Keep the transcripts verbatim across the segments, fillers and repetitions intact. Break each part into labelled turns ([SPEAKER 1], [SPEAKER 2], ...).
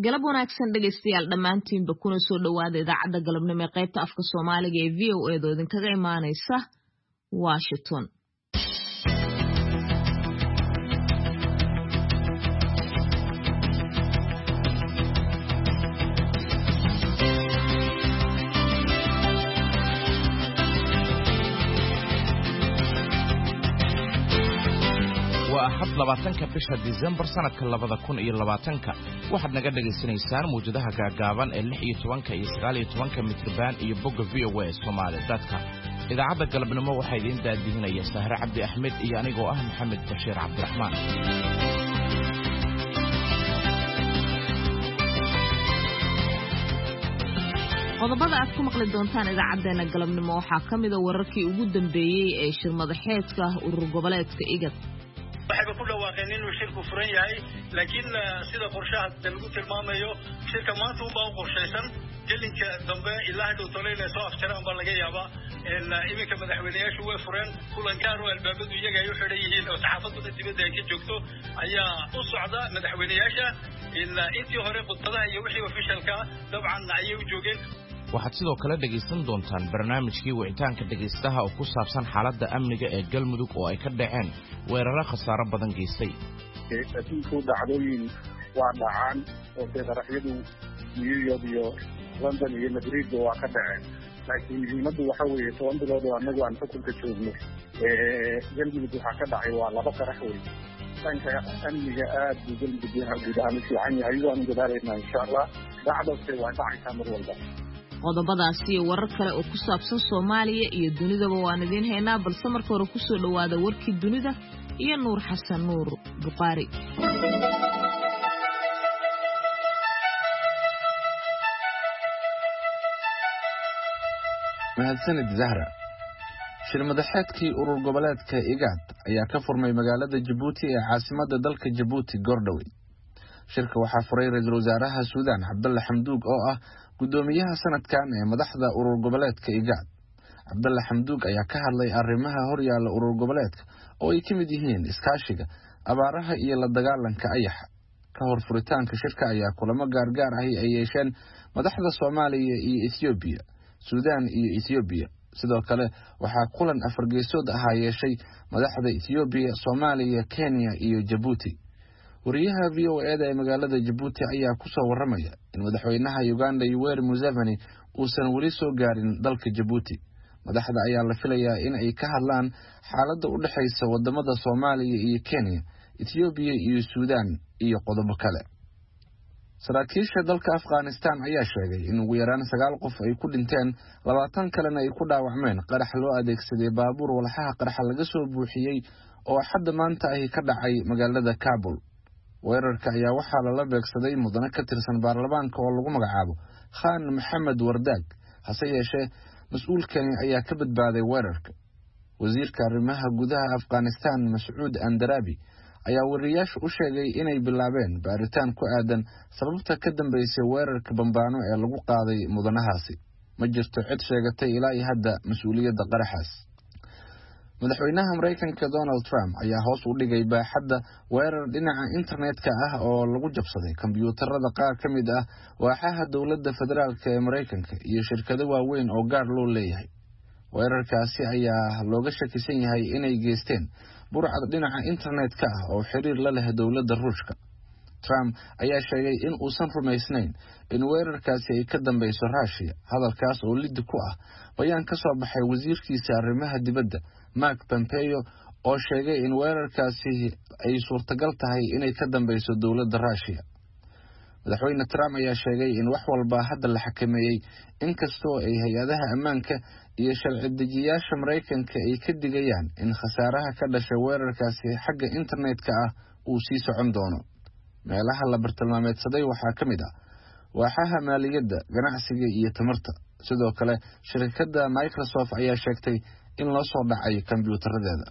[SPEAKER 1] galab wanaagsan dhageystayaal dhamaantiinba kuna soo dhawaada idaacadda galabnimo ee qaybta afka Soomaaliga ee V O A da idinkaga imaanaysa Washington.
[SPEAKER 2] وأحد لباتنك بشهر ديزمبر سنة كلابدا كون إيه لباتنك واحد نقدر جسنيسان موجودها كجابان اللي يتوانك يسقال يتوانك متربان يبقى في أويس سومالي داتك إذا عبد قلبنا مو وحيدين دادين يا سهر عبد أحمد يعني جو أهم محمد بشير عبد الرحمن
[SPEAKER 1] qodobada aad ku maqli doontaan idaacadeena galabnimo waxaa kamid ah wararkii ugu dambeeyay ee shir madaxeedka urur goboleedka igad
[SPEAKER 3] waxay ku dhawaaqeen inuu shirku furan yahay laakiin sida qorshaha lagu tilmaamayo shirka maanta uu baa qorshaysan gelinka dambe ilaa hadda toleyna soo afjaraan baa laga yaabaa in iminka madaxweynayaashu way fureen kulan gaar oo albaabadu iyaga ay u xidhan yihiin oo saxaafadda dibadda ay ka joogto ayaa u socda madaxweynayaasha in intii hore qodobada iyo wixii officialka dabcan ayay u joogeen
[SPEAKER 2] waxaad sidoo kale dhageysan doontaan barnaamijkii wicitaanka dhageystaha oo ku saabsan xaaladda amniga ee galmudug oo ay ka dhaceen weeraro khasaaro badan geystay
[SPEAKER 4] adduunku dhacdooyin waa dhacaan oo qaraxyadu New York iyo London iyo Madrid waa ka dhaceen laakiin muhiimaddu waxa weeye toban bilood oo anagu aan xukunka joogno ee galmudug waxa ka dhacay waa laba qarax weyn dhanka amniga aad buu galmudug guud ahaan fiican yahay waan dadaalayna insha Allah dhacdada waa dhacaysa mar walba
[SPEAKER 1] qodobadaasi iyo warar kale oo ku saabsan Soomaaliya iyo dunidaba waan idin haynaa balse marka hore ku soo dhawaada warkii dunida iyo Nuur Xasan Nuur Buqaari
[SPEAKER 5] mahadsanid Zahra shir madaxeedkii urur goboleedka igad ayaa ka furmay magaalada Djibouti ee caasimadda dalka Djibouti Gordhawi shirka waxaa furay ra'iisul wasaaraha Suudaan Abdullah Hamdouk oo ah gudoomiyaha sanadkan ee madaxda urur goboleedka igad Abdullah Hamdouk ayaa ka hadlay arrimaha horyaala urur goboleedka oo ay kamid yihiin iskaashiga abaaraha iyo la dagaalanka ayaxa ka hor furitaanka shirka ayaa kulamo gaargaar ah ay yeesheen madaxda Soomaaliya iyo Ethiopia Suudaan iyo Ethiopia sidoo kale waxaa kulan afar geesood ah yeeshay madaxda Ethiopia Soomaaliya Kenya iyo Djibouti wariyaha V O A da ee magaalada Djibouti ayaa ku soo waramaya in madaxweynaha Uganda Yoweri Museveni uusan wali soo gaarin dalka Djibouti madaxda ayaa la filayaa in ay ka hadlaan xaaladda u dhaxaysa wadamada Soomaaliya iyo Kenya Ethiopia iyo Suudaan iyo qodobo kale saraakiisha dalka Afghanistan ayaa sheegay in ugu yaraan sagaal qof ay ku dhinteen labaatan kalena ay ku dhaawacmeen qarax loo adeegsaday baabuur walxaha qaraxa laga soo buuxiyay oo xadda maanta ay ka dhacay magaalada Kabul weerarka ayaa waxaa lala beegsaday mudane ka tirsan baarlamaanka oo lagu magacaabo Khan Maxamed Wardaag hase yeeshee mas'uulkani ayaa ka badbaaday weerarka wasiirka arrimaha gudaha Afghanistan Mas'uud Andarabi ayaa wariyaasha u sheegay inay bilaabeen baaritaan ku aadan sababta ka dambeysay weerarka bambaano ee lagu qaaday mudanahaasi ma jirto cid sheegatay ilaa iyo hadda mas'uuliyadda qaraxaas madaxweynaha Mareykanka Donald Trump ayaa hoos u dhigay baaxadda weerar dhinaca internetka ah oo lagu jabsaday kombiyuutarada qaar ka mid ah waaxaha dawladda federaalka ee Mareykanka iyo shirkado waaweyn oo gaar loo leeyahay weerarkaasi ayaa looga shakisan yahay inay geysteen burcad dhinaca internetka ah oo xiriir la leh dawladda Ruushka Trump ayaa sheegay in uusan rumaysnayn in weerarkaasi ay ka dambeyso Russia hadalkaas oo lid ku ah bayaan ka soo baxay wasiirkiisa arrimaha dibadda Mark Pompeo oo sheegay in weerarkaasi ay suurtagal tahay inay ka dambeyso dawladda Russia madaxweyne Trump ayaa sheegay in wax walba hadda la xakameeyay inkastoo ay hay'adaha ammaanka iyo sharci dejiyaasha Mareykanka ay ka digayaan in khasaaraha ka dhashay weerarkaasi xagga internetka ah uu sii socon doono meelaha la bartilmaameedsaday waxaa ka mid ah waaxaha maaliyadda ganacsiga iyo tamarta sidoo kale shirkadda Microsoft ayaa sheegtay in la soo dhacay kombiyuutaradeeda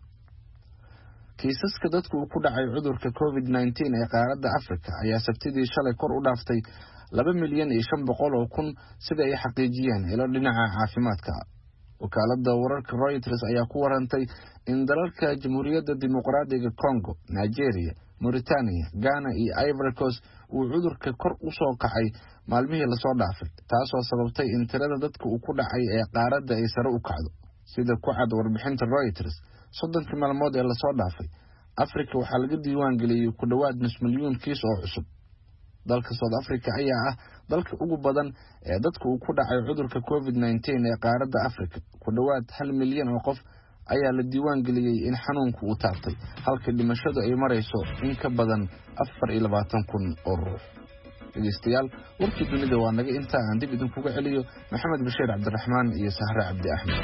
[SPEAKER 5] kiisaska dadku ku dhacay cudurka covid nineteen ee qaaradda Afrika ayaa sabtidii shalay kor u dhaaftay laba milyan iyo shan boqol oo kun sida ay xaqiijiyeen ilo dhinaca caafimaadka wakaaladda wararka Reuters ayaa ku warantay in dalalka Jamhuuriyadda Dimuqraadiga Congo, Nigeria, Mauritania, Ghana iyo Ivory Coast uu cudurka kor u soo kacay maalmihii la soo dhaafay, taasoo sababtay in tirada dadka uu ku dhacay ee qaaradda ay sare u kacdo. Sida ku cad warbixinta Reuters, soddonkii maalmood ee la soo dhaafay, Afrika waxaa laga diiwaan geliyay ku dhawaad nus milyuun kiis oo cusub. Dalka South Africa ayaa ah dalka ugu badan ee dadka uu ku dhacay cudurka covid nineteen ee qaaradda Afrika. Ku dhawaad hal milyan oo qof ayaa la diiwaan geliyay in xanuunku uu taabtay, halka dhimashadu ay marayso in ka badan afar iyo labaatan kun oo ruux. Dhegeystayaal, warkii dunida waa naga intaa. Aan dib idinkuga celiyo Maxamed Bashiir Cabdiraxmaan iyo Sahre Cabdi Axmed.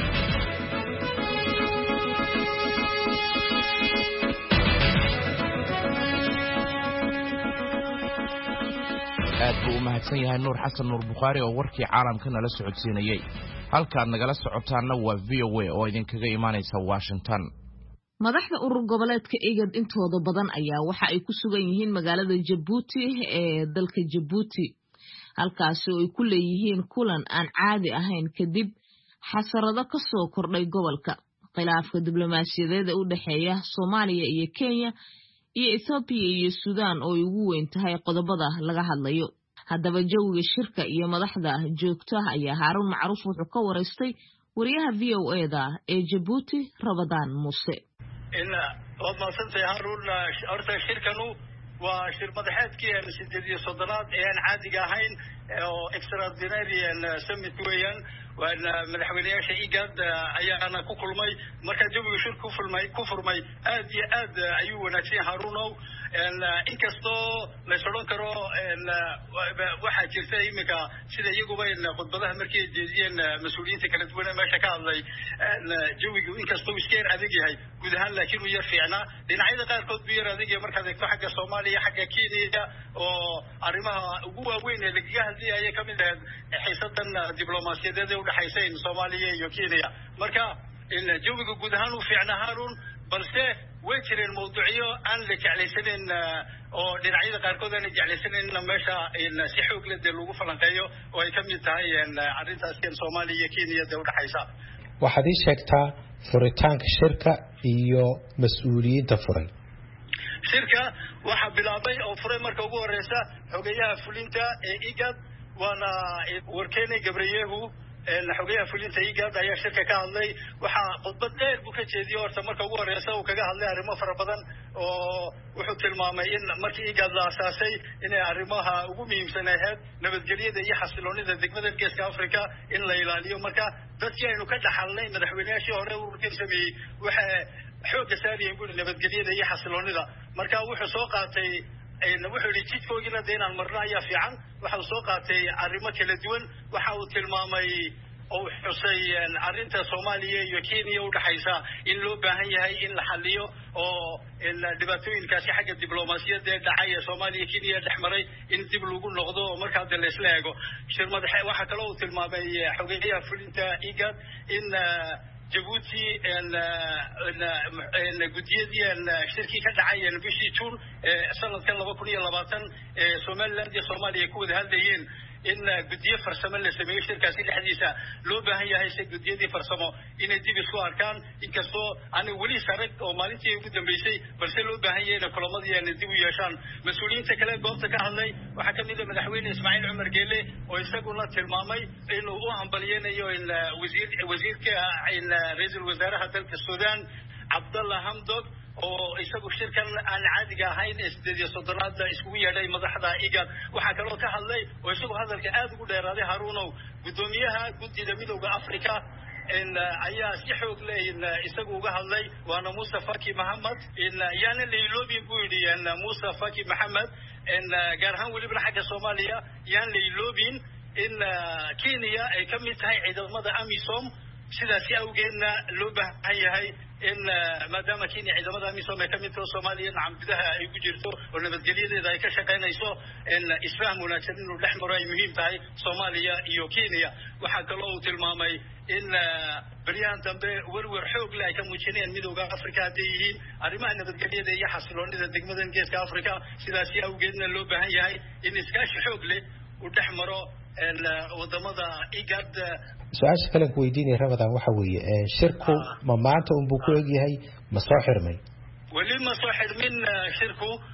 [SPEAKER 2] aad buu u mahadsan yahay Nuur Xasan Nuur Bukhari oo warkii caalamka nala socodsiinayay. halkaad nagala socotaana waa V O A oo idinkaga imaanaysa Washington.
[SPEAKER 1] madaxda urur goboleedka IGAD intooda badan ayaa waxa ay ku sugan yihiin magaalada Djibouti ee dalka Djibouti, halkaas oo ay ku leeyihiin kulan aan caadi ahayn kadib xasarado ka soo kordhay gobolka. khilaafka diblomaasiyadeed ee u dhaxeeya Soomaaliya iyo Kenya iyo Ethiopia iyo Sudan oo ugu weyn tahay qodobada laga hadlayo. haddaba jawiga shirka iyo madaxda joogta ayaa Haarun Macruuf wuxuu ka wareystay wariyaha V O A da ee Djibouti Rabadaan Muuse.
[SPEAKER 3] in wad ma santay Haarun horta shirkanu waa shir madaxeedkii ee sideed iyo soddonaad ee aan caadiga ahayn oo extraordinary summit weeyaan waana madaxweynayaasha IGAD ayaana ku kulmay marka jawiga shirku ku furmay ku furmay aad iyo aad ayuu wanaagsan Haarunow inkastoo la soo karo waxa jirta imika sida iyaguba in khudbadaha markii ay jeediyeen mas'uuliyiinta kala duwan ee meesha ka hadlay jawigu inkastoo iskeer adag yahay guud ahaan laakiin uu yar fiicnaa dhinacyada qaarkood buu yar adag yahay markaad eegto xagga Soomaaliya xagga Kenya oo arrimaha ugu waaweyn ee laga hadlayay ka mid ah xiisadan diblomaasiyadeed ee u dhaxaysa Soomaaliya iyo Kenya marka in jawigu guud ahaan uu fiicnaa Haarun balse way jireen mawduucyo aan la jeclaysanin oo dhinacyada qaarkood aan la jeclaysanin meesha in si xoog leh lagu falanqeeyo oo ay ka mid tahay arrintaas in Soomaaliya iyo Kenya u dhaxaysa.
[SPEAKER 6] waxaad ii sheegtaa furitaanka shirka iyo mas'uuliyiinta furay.
[SPEAKER 3] shirka waxa bilaabay oo furay marka ugu horeysa xogayaha fulinta ee IGAD waana warkeenay Gabriyehu xogayaha fulinta IGAD ayaa shirka ka hadlay waxa khudbad dheer buu ka jeediyay horta marka ugu horeysa uu kaga hadlay arrimo fara badan oo wuxuu tilmaamay in markii IGAD la asaasay inay arrimaha ugu muhiimsan ahayd nabadgelyada iyo xasiloonida degmada Geeska Afrika in la ilaaliyo marka dadkii aynu ka dhaxalnay madaxweynayaashii hore uu ka sameeyay waxa xooga saariyay guud nabadgelyada iyo xasiloonida marka wuxuu soo qaatay ayna wuxuu yiri jidkoogina deenan marna ayaa fiican waxa uu soo qaatay arrimo kala duwan waxa uu tilmaamay oo xusay arrinta Soomaaliya iyo Kenya u dhaxaysa in loo baahan yahay in la xalliyo oo in dhibaatooyinkaasi xagga diblomaasiyadda ee dhacay Soomaaliya Kenya dhexmaray in dib lagu noqdo marka hadda la isla eego shir madaxay waxa kale oo tilmaamay xogayaha fulinta IGAD in Djibouti en en gudiyadii en shirkii ka dhacay bishii June sanadka laba kun iyo labaatan ee Soomaaliland iyo Soomaaliya ku wada hadlayeen in gudiyo farsamo la sameeyo shirkaasi dhexdiisa loo baahan yahay si gudiyadii farsamo inay dib isku arkaan inkastoo aan wali sarag oo maalintii ugu dambeysay balse loo baahan yahay kulamadii ay dib u yeeshaan mas'uuliyiinta kale goobta ka hadlay waxa ka mid ah madaxweyne Ismaaciil Cumar Geele oo isaguna tilmaamay inuu u hambalyeeyo in wasiir wasiirka in ra'iisul wasaaraha dalka Suudaan Abdullah Hamdok oo isagu shirkan aan caadiga ahayn sideed iyo soddonaad isku yeedhay madaxda IGAD waxa kale oo ka hadlay oo isagu hadalka aad ugu dheeraaday Haarunow gudoomiyaha guddiga midowga Afrika in ayaa si xoog leh in isagu uga hadlay waana Musa Faki Mohamed in yaana leeyloobi buu yiri in Musa Faki Mohamed in gaar ahaan waliba xagga Soomaaliya yaan leeyloobin in Kenya ay ka mid tahay ciidamada AMISOM sidaas awgeedna loo baahan yahay in maadaama Kenya ciidamada AMISOM ay ka mid tahay Soomaaliya nacamdidaha ay ku jirto oo nabadgelyadeeda ay ka shaqeynayso in isfahan wanaagsan inuu dhex maro ay muhiim tahay Soomaaliya iyo Kenya waxa kale oo tilmaamay in bariyaan dambe warwar xoog leh ay ka muujinayaan midowga Afrika hadii yihiin arrimaha nabadgelyada iyo xasiloonida degmada Geeska Afrika sidaas awgeedna loo baahan yahay in iskaashi xoog leh uu dhex maro wadamada IGAD.
[SPEAKER 6] su-aasha kale ku weydiinay Rabadaan waxa weeye shirku ma maanta uu ku egyahay ma soo xirmay
[SPEAKER 3] wali ma soo xirmin shirku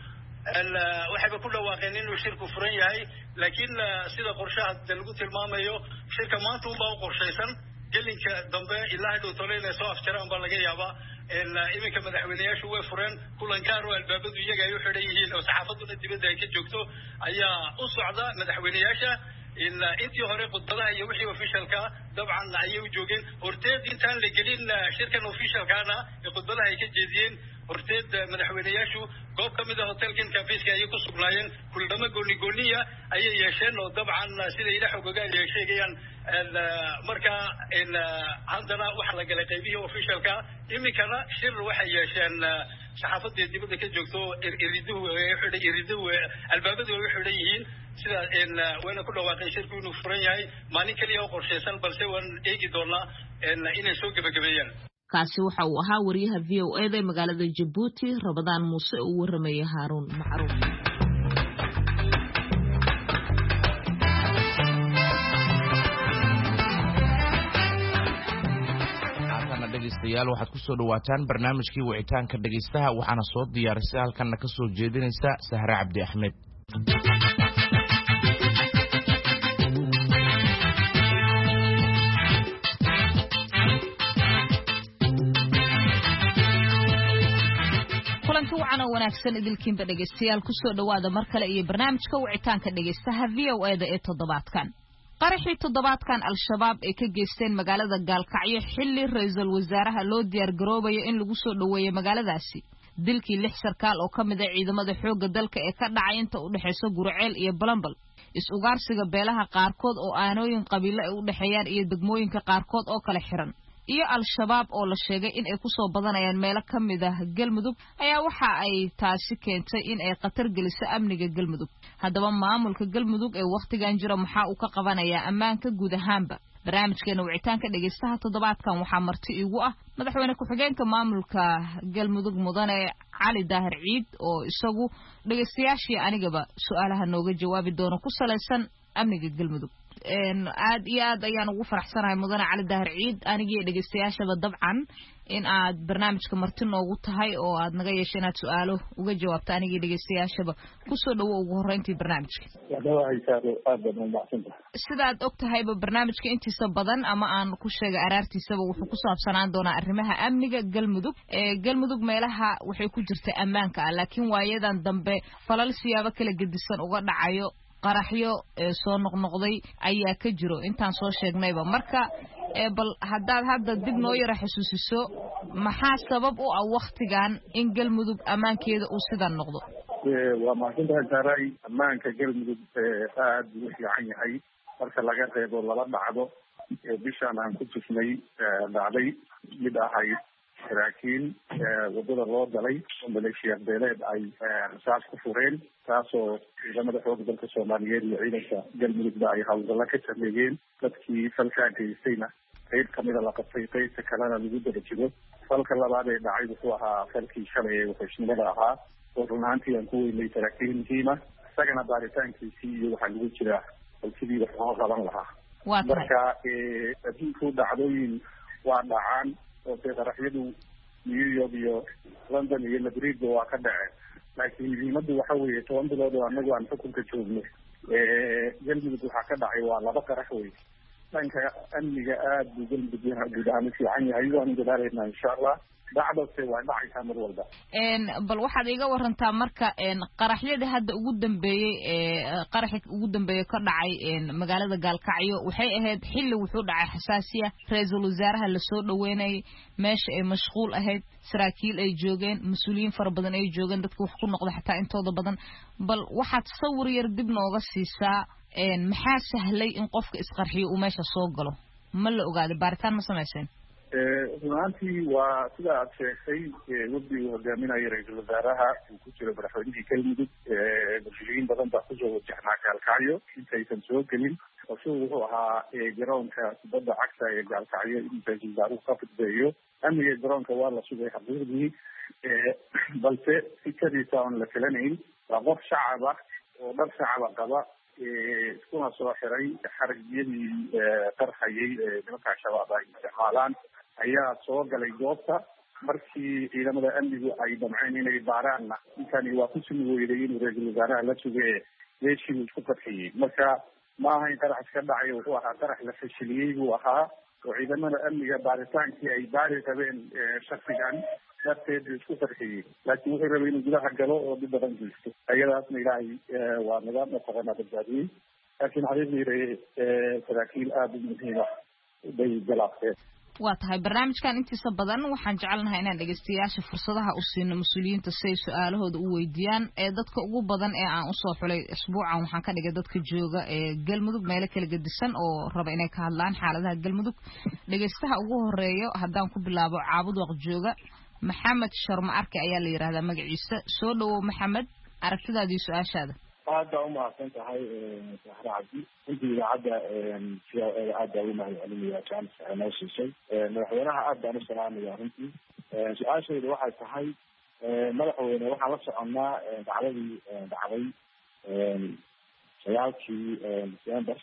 [SPEAKER 3] waxayba ku dhawaaqeen inuu shirku furan yahay laakiin sida qorshaha lagu tilmaamayo shirka maanta unbaa u qorshaysan gelinka dambe ilaa hadhow tole inay soo afjaraan baa laga yaabaa iminka madaxweyneyaashu way fureen kulan gaar oo albaabadu iyaga ay u xidhan yihiin oo saxaafaduna dibadda ay ka joogto ayaa u socda madaxweyneyaasha intii hore khudbadaha iyo wixii officialka dabcan ayay u joogeen horteed intaan la gelin shirkan officialkaana ee khudbadaha ay ka jeediyeen horteed madaxweyneyaashu goob ka mid ah hotelkan campaiska ayay ku sugnaayeen kuldama gooni gooniya ayay yeesheen oo dabcan sida ila xogogaal ay sheegayaan marka haddana waxa la galay qaybihii officialka iminkana shir waxay yeesheen saxaafadda dibadda ka joogto iriduhu iriduhu albaabadu ay u xidhan yihiin sida wayna ku dhawaaqeen shirku inuu furan yahay maalin kaliya oo qorshaysan balse waan eegi doonaa inay soo gebagabeeyaan
[SPEAKER 1] kaasi waxa uu ahaa wariyaha v o a da magaalada Djibouti Rabadaan Muuse oo warramaya Haarun Macruuf
[SPEAKER 2] dhegeystayaal waxaad ku soo dhawaataan barnaamijkii wicitaanka dhegeystaha waxaana soo diyaarisay halkanna ka soo jeedinaysa Sahra Cabdi Axmed
[SPEAKER 1] kulanti wacan oo wanaagsan idilkiinba dhegeystayaal ku soo dhawaada mar kale iyo barnaamijka wicitaanka dhegeystaha v o a da ee toddobaadkan qaraxii toddobaadkan al-shabaab ay ka geysteen magaalada Gaalkacyo xilli ra'iisul wasaaraha loo diyaar garoobayo in lagu soo dhaweeyo magaaladaasi dilkii lix sarkaal oo ka mid ah ciidamada xoogga dalka ee ka dhacay inta u dhaxayso Gurceel iyo Balambal is-ugaarsiga beelaha qaarkood oo aanooyin qabiilo ay u dhaxeeyaan iyo degmooyinka qaarkood oo kala xiran iyo al-shabaab oo la sheegay in ay ku soo badanayaan meelo ka mid ah Galmudug ayaa waxa ay taasi keentay in ay qatar geliso amniga Galmudug haddaba maamulka Galmudug ee waqtigan jira maxaa uu ka qabanayaa ammaanka guud ahaanba barnaamijkeena wicitaanka dhegeystaha toddobaadkan waxaa marti igu ah madaxweyne ku-xigeenka maamulka Galmudug mudane Cali Daahir Ciid oo isagu dhegeystayaashii anigaba su'aalaha nooga jawaabi doono ku saleysan amniga Galmudug aad iyo aad ayaan ugu faraxsanahay mudane Cali Daahir Ciid anigii dhegeystayaashaba dabcan in aad barnaamijka marti noogu tahay oo aad naga yeeshay inaad su'aalo uga jawaabto anigii dhegeystayaashaba ku soo dhawo ugu horreyntii barnaamijka sidaad og tahayba barnaamijka intiisa badan ama aan ku sheegay araartiisaba wuxuu ku saabsanaan doonaa arrimaha amniga Galmudug ee Galmudug meelaha waxay ku jirtaa ammaanka ah laakiin waayadan dambe falal siyaabo kala gedisan uga dhacayo qaraxyo soo noqnoqday ayaa ka jiro intaan soo sheegnayba marka bal hadaad hadda dib noo yara xasuusiso maxaa sabab u ah waqtigan in Galmudug ammaankeeda uu sidan noqdo
[SPEAKER 4] waa maalinta taray ammaanka Galmudug aad u fiican yahay marka laga reebo laba dhacdo bishaan aan ku tusnay dhacday mid ahay saraakiin wadada loo galay maleeshiya beeleed ay rasaas ku fureen taasoo ciidamada xoogga dalka Soomaaliyeed iyo ciidanka Galmudug ay hawlgalo ka sameeyeen dadkii falkaa geystayna qayb kamida la qabtay qaybta kalena lagu darajigo falka labaad ee dhacay wuxuu ahaa falkii shalay ee waxashnimada ahaa oo runaantii aan ku weynay saraakiin muhiima isagana baaritaankiisii iyo waxaa lagu jiraa halkidii wax loo qaban lahaa marka adduunku dhacdooyin waa dhacaan oo qaraxyadu New York iyo London iyo Madrid waa ka dhaceen laakiin muhiimaddu waxa weeye toban bilood oo anagu aan xukunka joogno ee Galmudug waxa ka dhacay waa laba qarax weey dhanka amniga aad buu Galmudug guud ahaan fiican yahay waan dadaalnaa insha Allah dhacdose waa dhacaysaa mar walba
[SPEAKER 1] een bal waxaad iga warantaa marka een qaraxyada hadda ugu dambeeyay ee qaraxi ugu dambeeyay ka dhacay een magaalada Gaalkacyo waxay ahayd xilli wuxuu dhacay xasaasiya ra'iisul wasaaraha la soo dhaweynay meesha ay mashquul ahayd saraakiil ay joogeen mas'uuliyiin fara badan ay joogeen dadku wax ku noqday xataa intooda badan bal waxaad sawir yar dib nooga siisaa een maxaa sahlay in qofka isqarxiyo uu meesha soo galo ma la ogaaday baaritaan ma sameyseen
[SPEAKER 4] runtii waa sida aad sheegtay wadi uu hogaaminayo ra'iisul wasaaraha uu ku jiro madaxweynihii Galmudug mas-uuliyiin badan baa kusoo wajahnaa Gaalkacyo intaysan soo gelin wuxuu wuxuu ahaa garoonka kubadda cagta ee Gaalkacyo in ra'iisul wasaaruhu ka fidbeeyo amniga garoonka waa la sugay xaqiiqdii balse fikadiisa aan la filanayn waa qof shacab ah oo dhar shacaba qaba iskuna soo xiray xaragyadii qarxayay nimanka shabaab ay isticmaalaan ayaa soo galay goobta markii ciidamada amnigu ay damceen inay baaraanna ninkani waa ku simi weyday inuu ra-iisul wasaaraha la suge meeshii uu isku qarxiyey marka ma ahayn qarax iska dhacay wuxuu ahaa qarax la fashiliyey buu ahaa oo ciidamada amniga baaritaankii ay baari rabeen shaksigan darteed buu isku qarxiyey laakiin wuxuu rabay inuu gudaha galo oo dib badan geysto ayadaasna ilaahay waa nidaam mataqaanaa badbaadiyey laakiin xaqiiqdii saraakiil aada u muhiima bay galaafteen
[SPEAKER 1] waa tahay barnaamijkan intiisa badan waxaan jecelnahay inaan dhegeystayaasha fursadaha u siino mas-uuliyiinta si ay su-aalahooda u weydiiyaan ee dadka ugu badan ee aan usoo xulay isbuucan waxaan ka dhigay dadka jooga ee galmudug meelo kala gedisan oo raba inay ka hadlaan xaaladaha galmudug dhegeystaha ugu horeeyo haddaan ku bilaabo caabud waq jooga maxamed sharma arke ayaa la yidhaahdaa magaciisa soo dhawow maxamed aragtidaadii su-aashaada
[SPEAKER 7] aad baa umahadsan tahay sahre cabdi runtii idaacadda sidaa aad baa ugu mahad celinaya jaanis noo siisay madaxweynaha aad baan u salaamaya runtii su-aashayda waxay tahay madaxweyne waxaan la soconnaa dacdadii dhacday sagaalkii december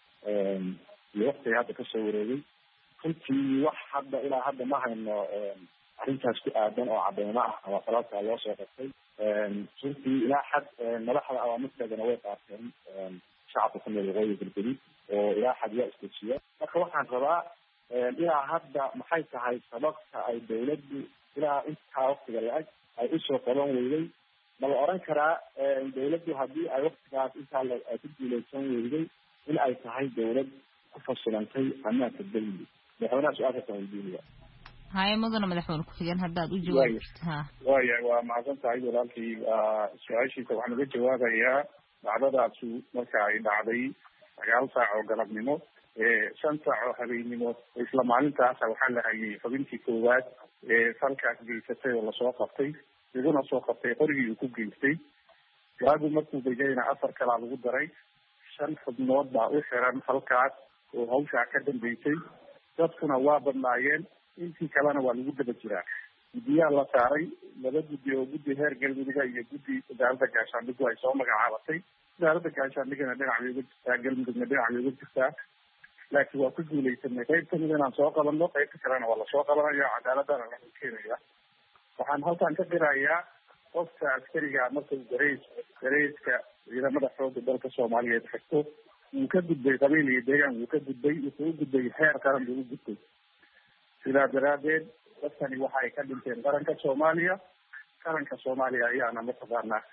[SPEAKER 7] iyo waktiga hadda kasoo wareegay runtii wax hadda ilaa hadda ma hayno arrintaas ku aadan oo cadeymo ah ama falaalkaa loo soo qabtay runtii ilaa xad madaxda awaamirteedana way qaateen shacabka ku nool waqooyi galbeed oo ilaa xad yaa istajiya marka waxaan rabaa ilaa hadda maxay tahay sababta ay dawladdu ilaa intaa waktiga la-eg ay usoo qaban weyday ma la oran karaa dawladdu haddii ay waktigaas intaa ay ku guuleysan weyday in ay tahay dawlad ku fasilantay ammaanka galmudug madaxweynaha su-aalkaasa weydiinaya
[SPEAKER 1] haye mudana madaxweyne ku-xigeen haddaad u jawaabtid ha
[SPEAKER 4] waya waa mahadsan tahay walaalkii su-aashiisa waxaan uga jawaabayaa dhacdadaasu marka ay dhacday sagaal saac oo galabnimo shan saac oo habeennimo isla maalintaasa waxaa la hayay xubintii koowaad ee falkaas geysatay oo lasoo qabtay laguna soo qabtay qorigii uu ku geystay waagu markuu degayna afar kalaa lagu daray shan xubnood baa u xiran halkaas oo hawshaa ka dambeysay dadkuna waa badnaayeen intii kalena waa lagu daba jiraa guddiyaha la saaray laba guddi oo guddi heer galmuduga iyo guddi wasaaradda gaashaandhigu ay soo magacaabatay wasaaradda gaashaandhigana dhinac bay uga jirtaa galmudugna dhinac bay uga jirtaa laakiin waa ku guuleysanay qayb kamid inaan soo qabanno qaybta kalena waa lasoo qabanaya cadaaladana lagu keenaya waxaan halkaan ka qirayaa qofka askariga marka uu gareys gareyska ciidamada xooga dalka soomaaliyeed xigto wuu ka gudbay qabiil iyo deegaan wuu ka gudbay wuxuu u gudbay heer qaran buu u gudbay sidaa daraadeed dadkani waxa ay ka dhinteen qaranka soomaaliya qaranka soomaaliya ayaana mataqaanaa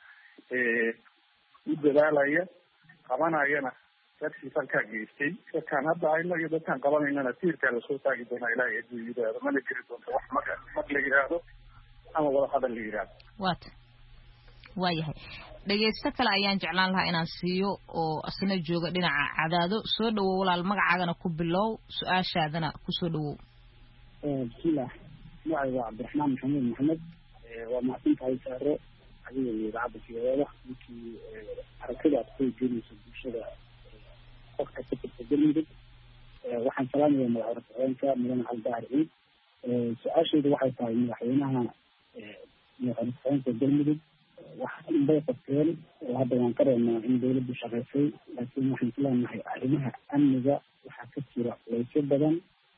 [SPEAKER 4] u dadaalaya qabanayana dadkii falkaa geystay dadkaan hadda hayno iyo dadkaan qabanaynana tiirkaa lasoo taagi doonaa ilaahay aduu yidhaahdo mana jiri doonto wax mag mag la yidhaahdo ama wada hadal la yidhaahdo
[SPEAKER 1] waata waayahay dhegeysto kale ayaan jeclaan lahaa inaan siiyo oo asna jooga dhinaca cadaado soo dhawow walaal magacaagana ku bilow su-aashaadana kusoo dhawow
[SPEAKER 8] bismillah magacay waa cabdiraxmaan maxamuud maxamed waa mahadsan tahay saaro adiga iyo idaacadda fiyadeeda ninkii aragtida aad ku weydiinayso bulshada qofka ka tirta galmudug waxaan salaamaya madaxweyne ku-xigeenka mudane cali dahar ciid su-aashaydu waxay tahay madaxweynaha madaxweyne ku-xigeenka galmudug wax inbay qabteen oo hadda waan qareynaa in dawladdu shaqaysay laakiin waxaan isleenahay arrimaha amniga waxaa ka jira leysyo badan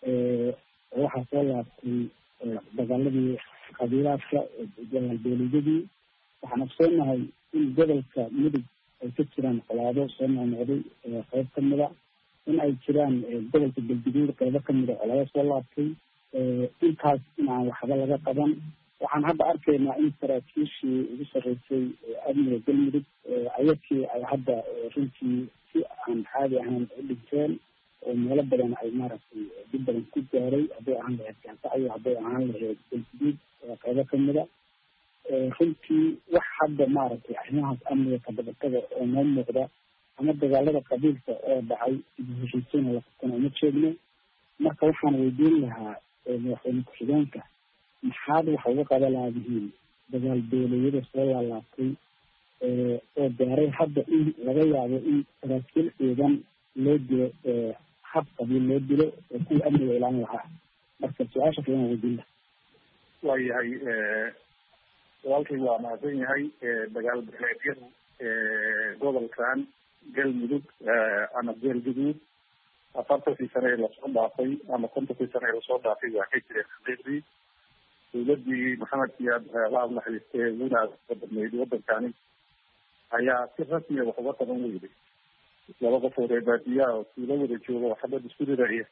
[SPEAKER 8] waxaa soo laabtay dagaaladii qabiilaadka dowladyadii waxaan ogsoonahay in gobolka mudug ay ka jiraan qolaado soo noqnoqday qeyb kamida in ay jiraan gobolka galguduud qeybo kamida qolaado soo laabtay intaas in aan waxba laga qaban waxaan hadda arkaynaa in saraakiishii ugu sarreysay amniga galmudug ayakii ay hadda runtii si aan caadi ahayn u dhinteen oo meelo badan ay maaragtay dib badan ku gaaray hadday ahaan lahayd gaansacayo hadday ahaan lahayd galguduud qeybo kamida runtii wax hadda maaragtay arrimahaas amniga kadabataga oo noo muuqda ama dagaalada qabiilka oo dhacay ibu heshiisiina la qabtana uma jeedno marka waxaan weydiin lahaa madaxweyne ku-xigeenka maxaad waxa uga qaba laadihiin dagaal beeleyada soo laalaabtay oo gaaray hadda in laga yaabo in saraakiil ciidan loo dilo hab qabiil loo dilo oo kuwa amniga ilaalin lahaa marka su-aasha kalan weydiin laha
[SPEAKER 4] waayahay walaalkay waa mahadsan yahay dagaal beeleedyadu gobolkan galmudug ama galguduud afartankii sane ee lasoo dhaafay ama kontonkii sane ee lasoo dhaafay waa ka jireen xaqiiqdii dowladii maxamed siyaad la naxariistay uuna badnayd wadankani ayaa si rasmiya wax uga qaban weyday laba qof oo reer baadiyaha oo tuulo wada jooga oo xabad isku ridaya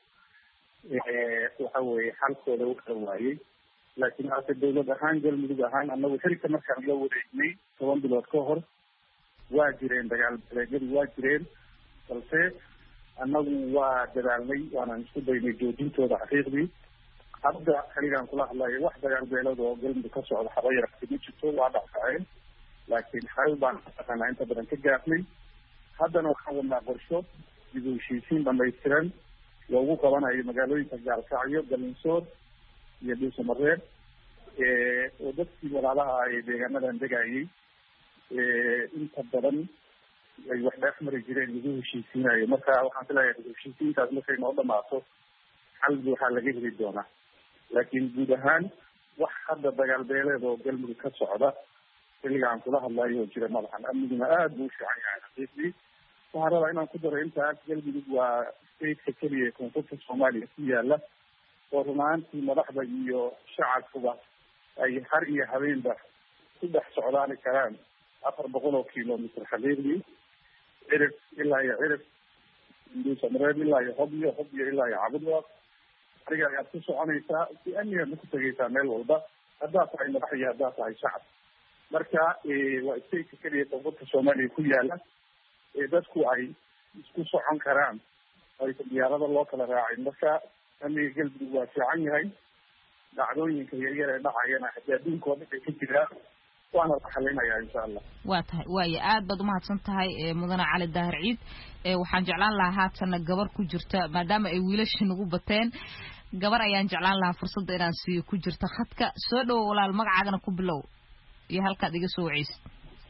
[SPEAKER 4] waxa weeye xalkooda u kala waayey laakiin hase dowlad ahaan galmudug ahaan annagu xilka markaan la wareegnay toban bilood ka hor waa jireen dagaal beeleedyadu waa jireen balse annagu waa dadaalnay waanaan isku daynay joojintooda xaqiiqdii hadda xiligaan kula hadlayo wax dagaal beeleed oo galmudug ka socda haba yaragti ma jirto waa dhacdhaceen laakiin xal baan mataqaanaa inta badan ka gaafnay haddana waxaan wadnaa qorsho dib u heshiisiin dhamaystiran loogu qabanayo magaalooyinka gaalkacyo galinsoor iyo dhuusamareeb oo dadkii walaalaha ay deegaanadan degayay inta badan ay wax dheef mari jireen lagu heshiisiinayo marka waxaan filayaa dib u heshiisiintaas markay noo dhamaato xal waxaa laga heli doonaa laakiin guud ahaan wax hadda dagaal beeleed oo galmudug ka socda xilligaan kula hadlayo oo jira madaxan amniguna aada buu u fiican yahay xaqiiqdii waxaan rabaa inaan ku daro intaas galmudug waa stateka keliya ee koonfurta soomaaliya ku yaala oo run ahaantii madaxda iyo shacabkuba ay har iyo habeenba ku dhex socdaani karaan afar boqol oo kilomitr xaqiiqdii cirib ilaa iyo cirib dhuusamareeb ilaa iyo hobyo hobyo ilaa iyo cabudwaaq ariga ayaad ku soconaysaa si amnigaadna ku tegaysaa meel walba haddaad tahay madax iyo haddaad tahay shacab marka waa stateka keliya koonfurta soomaaliya ku yaala ee dadku ay isku socon karaan aysa diyaarada loo kala raacin marka amniga galmudug waa fiican yahay dhacdooyinka yaryar ee dhacayana haddii adduunka oo dhan ay ka jiraan waana la xalinayaa insha allah
[SPEAKER 1] waa tahay waaya aad baad umahadsan tahay mudane cali daahir ciid waxaan jeclaan lahaa haatana gabar ku jirta maadaama ay wiilasha nagu bateen gabar ayaan jeclaan lahaa fursadda inaan siiyo ku jirta khadka soo dhowo walaal magacaagana ku bilow iyo halkaad iga soo waceysid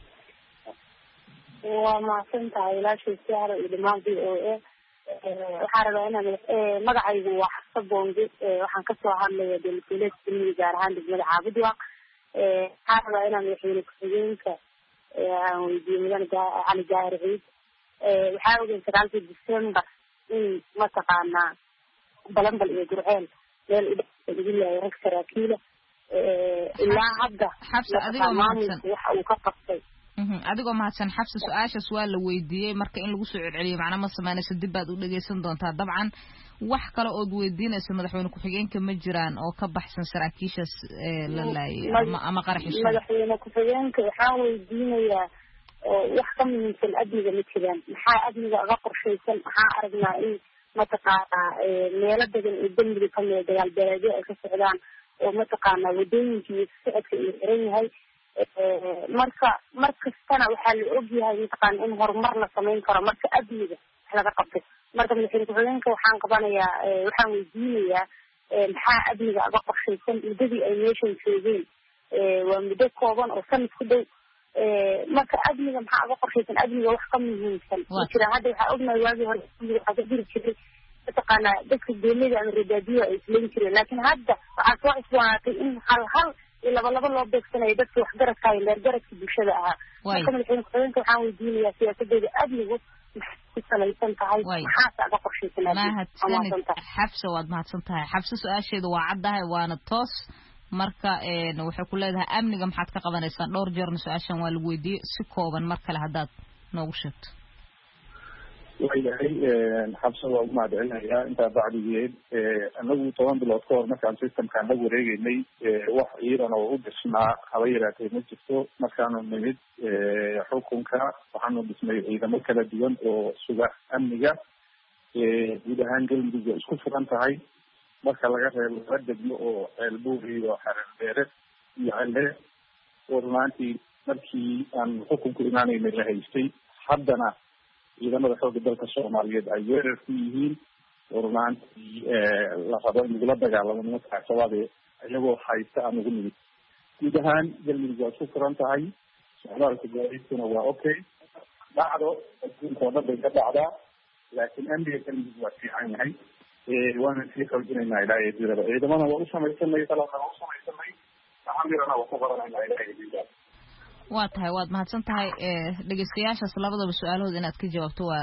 [SPEAKER 9] waa mahadsan tahay ilaashay siyaara iyo dhamaan v o a waxaan rabaa inaan magacaygu waa xafsa boonge waxaan kasoo hadlaya dowladgoboleedka galmudug gaar ahaan degmada caabudwaaq waxaan rabaa inaan madaxweyne ku-xigeenka aan weydiiyo mudane cali daahir ciid waxaa ogeyn sagaalkii december in mataqaanaa balambal iyo gurceel meel udhexeysa lagu leeyahay rag saraakiila ilaa hadda maamulka waxa uu ka qabtay
[SPEAKER 1] adigoo mahadsan xabsi su-aashaas waa la weydiiyey marka in lagu soo celceliyo macna ma sameynayso dib baad u dhageysan doontaa dabcan wax kale ood weydiinaysa madaxweyne ku-xigeenka ma jiraan oo ka baxsan saraakiishaas la laayay ama qaraxiso
[SPEAKER 9] madaxweyne ku-xigeenka waxaan weydiinayaa wax ka muhiimsan amniga ma jiraan maxaa amniga uga qorshaysan maxaa aragnaa in mataqaanaa meelo badan oo galmudug kamida dagaal beeleedyo ay ka socdaan oo mataqaanaa wadooyinka iyo socodka uu xiran yahay marka mar kastana waxaa la og yahay mataqaana in horumar la samayn karo marka amniga wax laga qabto marka madaxweyne ku-xigeenka waxaan qabanayaa waxaan weydiinayaa maxaa amniga uga qorshaysan muddadii ay meeshan joogeen waa muddo kooban oo sanad ku dhow marka amniga maxaa uga qorshaysan amniga wax ka muhiimsan ma jiraan hadda waxaa ognahay waagii hore waxaa ka jiri jiray mataqaanaa dadka beelada ama reebaadiyo ay isleyn jireen laakiin hadda waxaa soo cusboonaatay in hal hal iyo laba laba loo beegsanayo dadka waxgaradka iyo leergaradka bulshada ahaa marka madaxweyne ku-xigeenka waxaan weydiinayaa siyaasadeeda amnigu maxay ku salaysan tahay maxaase aga qorshaysan
[SPEAKER 1] xabsa waad mahadsan tahay xabsa su-aasheeda waa caddahay waana toos marka waxay ku leedahay amniga maxaad ka qabanaysaan dhowr jeerna su-aashan waa lagu weydiiyey si kooban mar kale haddaad noogu sheegto
[SPEAKER 4] waayahay xabsa waa ugu mahad celinayaa intaa bacdigeed anagu toban bilood ka hor markaan systemkaan la wareegeynay wax ciidan oo u dhisnaa haba yaraatee ma jirto markaanu nimid xukunka waxaanu dhisnay ciidamo kala duwan oo suga amniga guud ahaan galmudug waa isku furan tahay marka laga reebo laba degmo oo ceelbuur iyo xareerbeere iyo celle oo runaantii markii aan xukunku imaanaynay la haystay haddana ciidamada xooga dalka soomaaliyeed ay weerar ku yihiin oo runaantii la rabo in lagula dagaalamo nimanka al-shabaab iyagoo haysta aan ugu nimid guud ahaan galmudug waa isku furan tahay socdaalka gaadiidkuna waa okay dhacdo adduunka oo dhan bay ka dhacdaa laakiin amniga galmudug waa fiican yahay waana sii xoojinaynaa ilaa iyo dirada ciidamana waa u samaysanay talana waa u samaysanay amirana waa ku qoranaynaa ilaa iyo dirada
[SPEAKER 1] waa tahay waad mahadsan tahay dhegeystayaashaas labadaba su-aalahood inaad ka jawaabto waa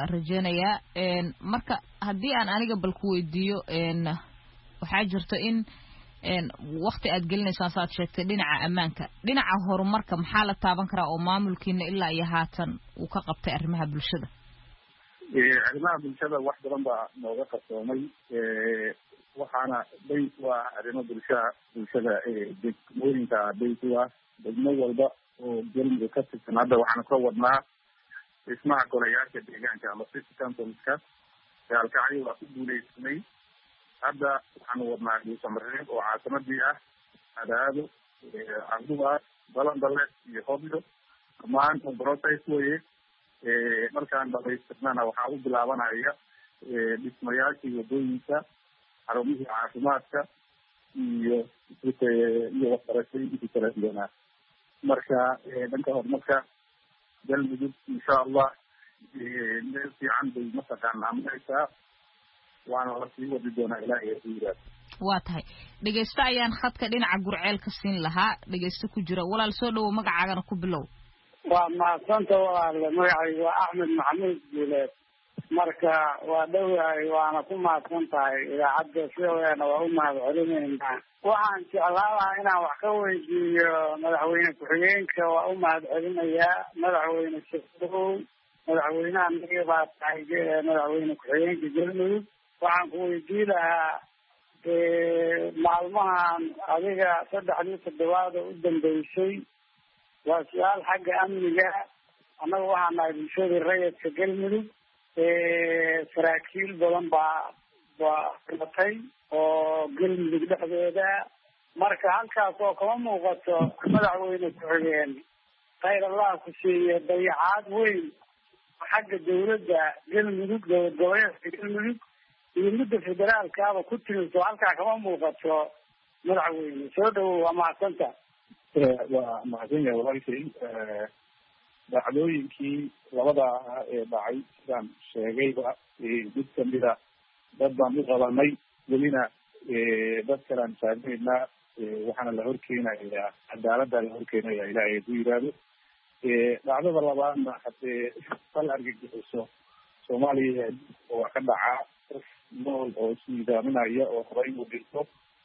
[SPEAKER 1] rajeynayaa marka haddii aan aniga bal ku weydiiyo waxaa jirto in een waqti aad gelinaysaan saad sheegtay dhinaca ammaanka dhinaca horumarka maxaa la taaban karaa oo maamulkiina ilaa iyo haatan uu ka qabtay arrimaha bulshada
[SPEAKER 4] arrimaha bulshada wax badan baa nooga qarsoomay waxaana bay waa arrimo bulshaa bulshada degmooyinka baytu ah degmo walba oo galmudug ka tirsan hadda waxaanu ka wadnaa dhismaha golayaasha deegaanka ama city councilska gaalkacyo waa ku guuleysanay hadda waxaanu wadnaa guusamareeb oo caasimadii ah adaado cabdubaas balandale iyo hobyo dhammaan process weye markaan dhamaystirnana waxaa u bilaabanaya dhismayaashii wadooyinka xarumihii caafimaadka iyo iyo waxbarashooyinkii kala duwanaa marka dhanka horumarka galmudug insha allah meel fiican bay mataqaana amreysaa waana la sii wadi doonaa ilaahay hadduu yiraahdo
[SPEAKER 1] waa tahay dhegeysta ayaan khadka dhinaca gurceel ka siin lahaa dhegeysta ku jira walaal soo dhawow magacaagana ku bilow
[SPEAKER 8] waa mahadsanta walaale magacaygu waa axmed maxamuud guuleed marka waa dhowahay waana ku mahadsan tahay idaacadda sidaweena waa u mahad celinaynaa waxaan jeclaan lahaa inaan wax ka weydiiyo madaxweyne ku-xigeenka waa u mahad celinayaa madaxweyne shadow madaxweynaha naga baa tahay madaxweyne ku-xigeenka galmudug waxaan ku weydii lahaa maalmahan adiga saddexdii toddobaad oo u dambeysay waa su-aal xagga amniga annaga waxaa nahay bulshadii rayidka galmudug saraakiil badan baa baa dhimatay oo galmudug dhexdeeda marka halkaas oo kama muuqato madaxweyne ku-xigeen khayr allah ku siiye dayacaad weyn xagga dawladda galmudug dowlad goboleedka galmudug iyo midda federaalkaaba ku timiso halkaa kama muuqato madaxweyne soo dhawow waa mahadsanta
[SPEAKER 4] waa mahadsan yahay walaalkay dhacdooyinkii labada ahaa ee dhacay sidaan sheegayba mid kamida dad baan u qabanay welina dad kalean taagnaynaa waxaana la horkeenayaa cadaalada la horkeenaya ilaahay hadduu yiraahdo dhacdada labaadna hadee fal argagixiso soomaaliya waa ka dhacaa qof nool oo isnidaaminaya oo raba inuu dhinto